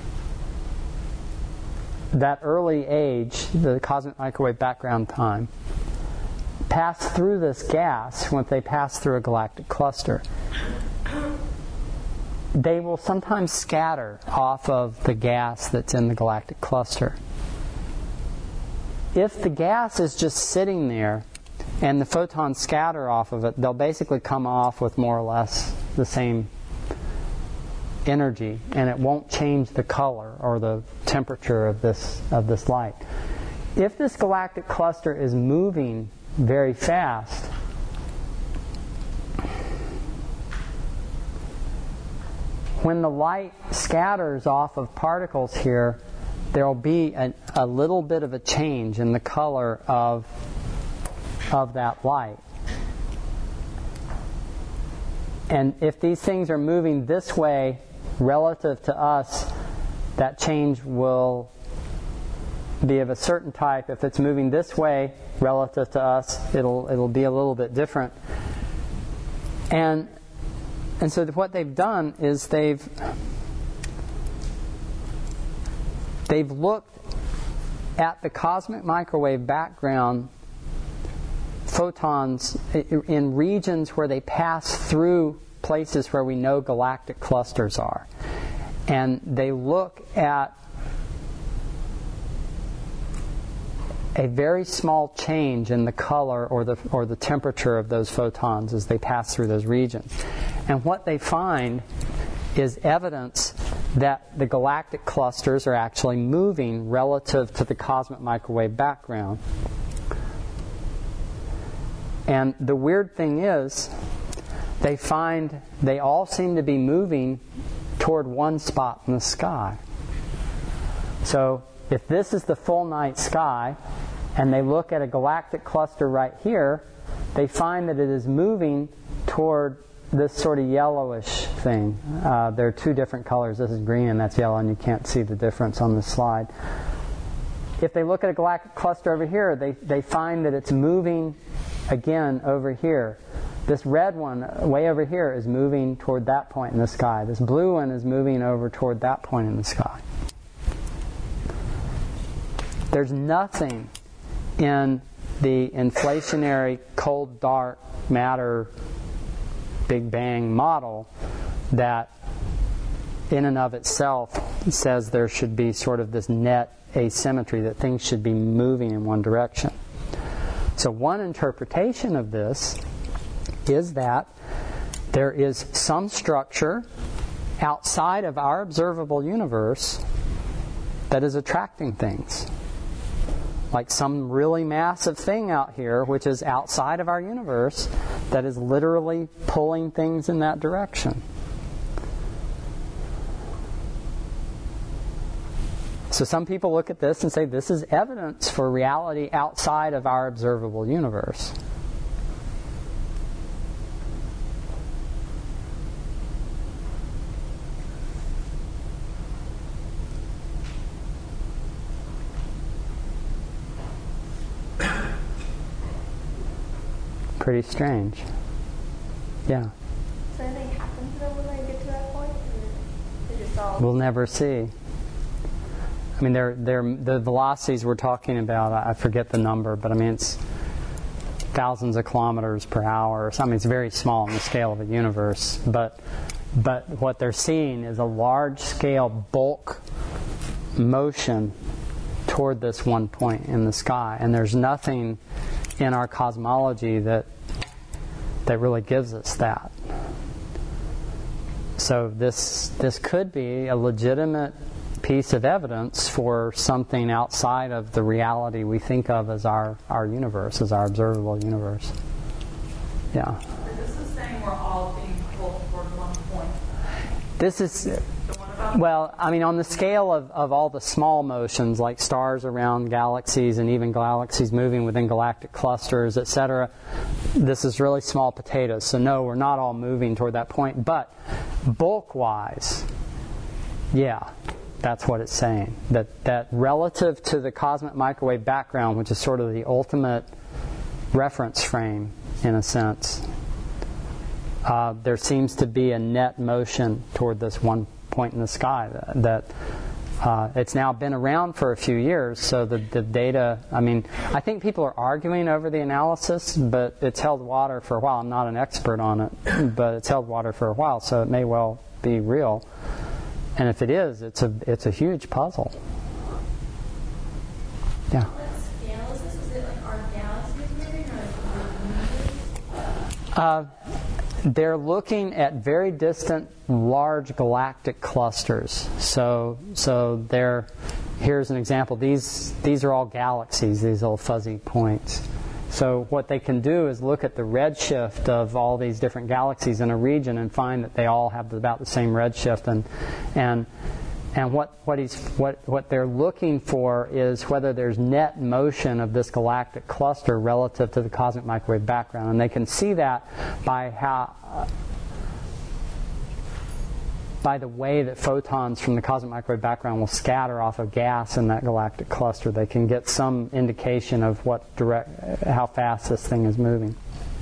that early age, the cosmic microwave background time, pass through this gas when they pass through a galactic cluster. They will sometimes scatter off of the gas that's in the galactic cluster. If the gas is just sitting there and the photons scatter off of it, they'll basically come off with more or less the same energy, and it won't change the color or the temperature of this of this light. If this galactic cluster is moving very fast, when the light scatters off of particles here, there will be a, a little bit of a change in the color of of that light. And if these things are moving this way relative to us, that change will be of a certain type. If it's moving this way relative to us, it'll it'll be a little bit different. And and so what they've done is they've they've looked at the cosmic microwave background photons in regions where they pass through places where we know galactic clusters are. And they look at a very small change in the color or the or the temperature of those photons as they pass through those regions. And what they find is evidence that the galactic clusters are actually moving relative to the cosmic microwave background. And the weird thing is, they find they all seem to be moving toward one spot in the sky. So if this is the full night sky, and they look at a galactic cluster right here, they find that it is moving toward this sort of yellowish thing. Uh, there are two different colors. This is green and that's yellow, and you can't see the difference on the slide. If they look at a galactic cluster over here, they, they find that it's moving again over here. This red one way over here is moving toward that point in the sky. This blue one is moving over toward that point in the sky. There's nothing in the inflationary cold dark matter Big Bang model that in and of itself says there should be sort of this net asymmetry, that things should be moving in one direction. So one interpretation of this is that there is some structure outside of our observable universe that is attracting things. Like some really massive thing out here which is outside of our universe that is literally pulling things in that direction. So some people look at this and say this is evidence for reality outside of our observable universe. pretty strange. Yeah. So anything happens to them when they get to that point? Or they just all... We'll never see. I mean, they're, they're, the velocities we're talking about, I forget the number, but I mean, it's thousands of kilometers per hour. So, I mean, it's very small on the scale of a universe. But, but what they're seeing is a large-scale bulk motion toward this one point in the sky. And there's nothing in our cosmology that that really gives us that. So this this could be a legitimate piece of evidence for something outside of the reality we think of as our, our universe, as our observable universe. Yeah. But this is saying we're all being pulled toward one point. This is, well, I mean, on the scale of, of all the small motions, like stars around galaxies and even galaxies moving within galactic clusters, et cetera, this is really small potatoes. So no, we're not all moving toward that point. But bulk-wise, yeah, that's what it's saying. That, that relative to the cosmic microwave background, which is sort of the ultimate reference frame, in a sense, uh, there seems to be a net motion toward this one point in the sky. That, that uh, it's now been around for a few years, so the, the data, I mean, I think people are arguing over the analysis, but it's held water for a while. I'm not an expert on it, but it's held water for a while, so it may well be real. And if it is, it's a it's a huge puzzle. Yeah. What scale is this? Is it like our galaxies moving, or Uh, they're looking at very distant, large galactic clusters. So so they're here's an example. These these are all galaxies. These little fuzzy points. So what they can do is look at the redshift of all these different galaxies in a region and find that they all have about the same redshift. And and and what what he's what what they're looking for is whether there's net motion of this galactic cluster relative to the cosmic microwave background. And they can see that by how uh, by the way that photons from the cosmic microwave background will scatter off of gas in that galactic cluster. They can get some indication of what direct, how fast this thing is moving.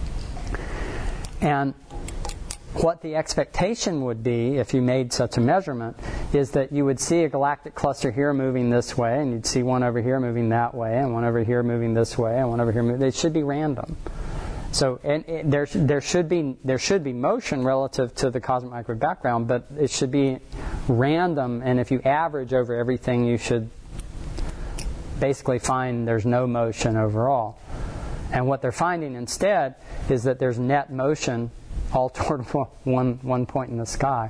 And what the expectation would be if you made such a measurement is that you would see a galactic cluster here moving this way, and you'd see one over here moving that way, and one over here moving this way, and one over here moving. They should be random. So and it, there there should be there should be motion relative to the cosmic microwave background, but it should be random. And if you average over everything, you should basically find there's no motion overall. And what they're finding instead is that there's net motion all toward one one point in the sky.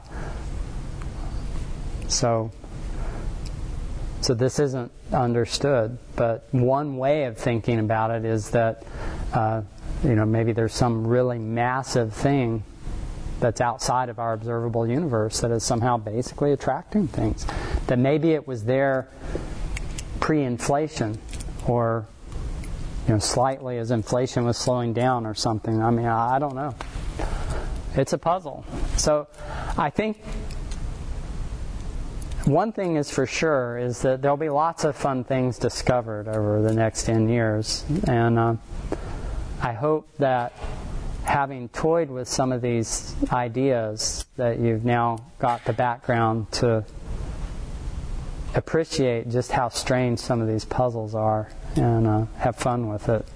So so this isn't understood, but one way of thinking about it is that. Uh, You know, maybe there's some really massive thing that's outside of our observable universe that is somehow basically attracting things. That maybe it was there pre-inflation, or you know, slightly as inflation was slowing down or something. I mean, I don't know. It's a puzzle. So I think one thing is for sure is that there'll be lots of fun things discovered over the next ten years. And uh, I hope that having toyed with some of these ideas, that you've now got the background to appreciate just how strange some of these puzzles are, and uh, have fun with it.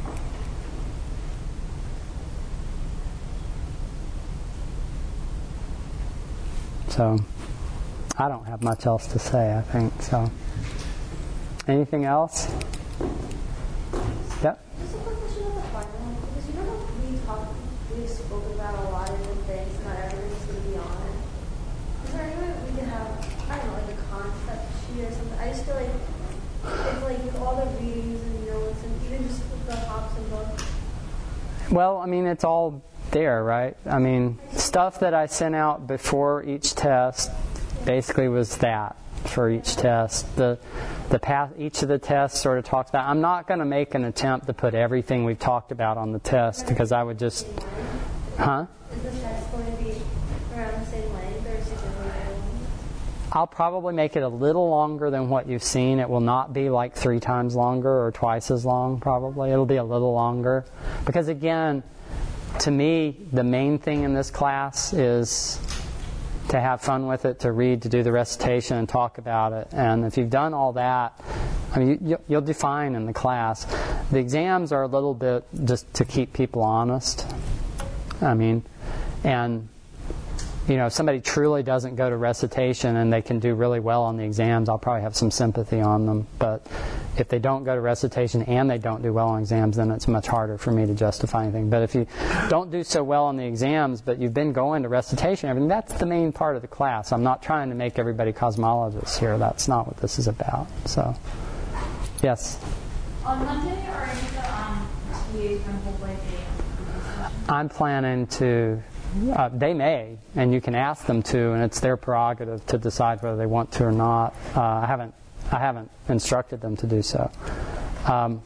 So, I don't have much else to say, I think. So, anything else? Yep. Just a quick question about the final one, because you know we talked, we spoke about a lot of different things, not everything's going to be on it. Is there any way we can have, I don't know, like a concept sheet or something? I just feel like, it's like with all the readings and notes, and even just with the Hobson book. Well, I mean, it's all there, right? I mean, stuff that I sent out before each test basically was that for each test. The the path, each of the tests sort of talks about. I'm not going to make an attempt to put everything we've talked about on the test, because I would just, huh? Is the test going to be around the same length, or is it going to be I'll probably make it a little longer than what you've seen. It will not be like three times longer or twice as long, probably. It'll be a little longer. Because again, to me, the main thing in this class is to have fun with it, to read, to do the recitation, and talk about it. And if you've done all that, I mean, you, you'll do fine in the class. The exams are a little bit just to keep people honest. I mean, and, you know, if somebody truly doesn't go to recitation and they can do really well on the exams, I'll probably have some sympathy on them. But if they don't go to recitation and they don't do well on exams, then it's much harder for me to justify anything. But if you don't do so well on the exams, but you've been going to recitation, I mean, that's the main part of the class. I'm not trying to make everybody cosmologists here. That's not what this is about. So, yes? On Monday, are any of the um, T As going to hold like a I'm planning to, uh, they may, and you can ask them to, and it's their prerogative to decide whether they want to or not. Uh, I haven't I haven't instructed them to do so. Um,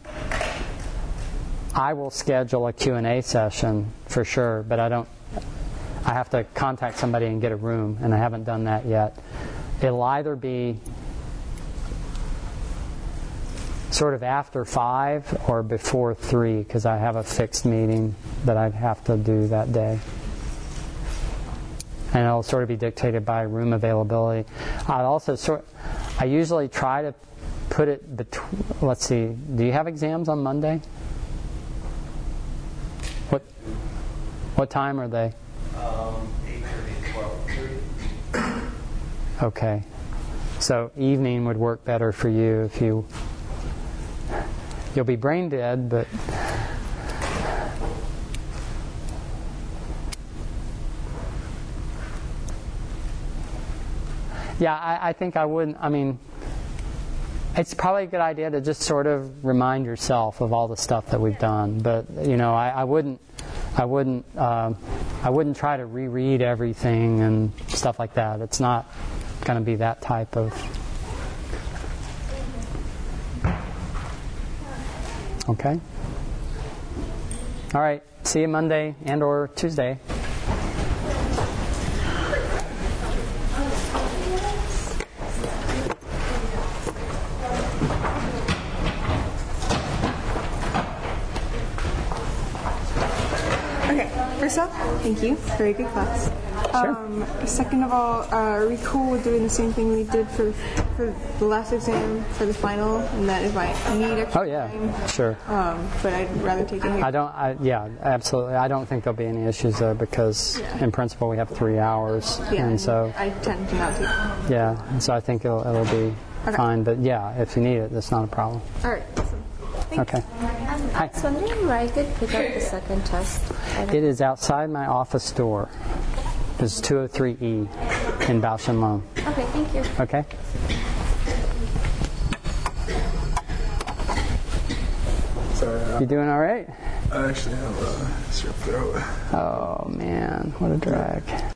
I will schedule a Q and A session for sure, but I don't. I have to contact somebody and get a room, and I haven't done that yet. It'll either be sort of after five or before three, because I have a fixed meeting that I have to do that day. And it'll sort of be dictated by room availability. I'll also sort. I usually try to put it between. Let's see. Do you have exams on Monday? What? What time are they? Um, eight thirty, twelve thirty. Okay. So evening would work better for you if you. You'll be brain dead, but. Yeah, I, I think I wouldn't. I mean, it's probably a good idea to just sort of remind yourself of all the stuff that we've done. But you know, I, I wouldn't. I wouldn't. Uh, I wouldn't try to reread everything and stuff like that. It's not going to be that type of. Okay. All right. See you Monday and or Tuesday. First off, thank you. Very good class. Sure. Um, second of all, uh, are we cool with doing the same thing we did for for the last exam for the final? And that if I need extra Oh yeah, time, sure. um, but I'd rather take it here. I don't. I, yeah, absolutely. I don't think there'll be any issues there because, Yeah. in principle, we have three hours, yeah, and so I tend to not take it. yeah, and so I think it'll it'll be Okay. fine. But yeah, if you need it, that's not a problem. All right. Awesome. Thanks. Okay. Um, Hi. I was wondering where I could pick up the second test. I don't- It is outside my office door. It's two oh three E in Bausch and Lomb. Okay, thank you. Okay. Sorry, I, You doing all right? I actually have a strep throat. Oh man, what a drag.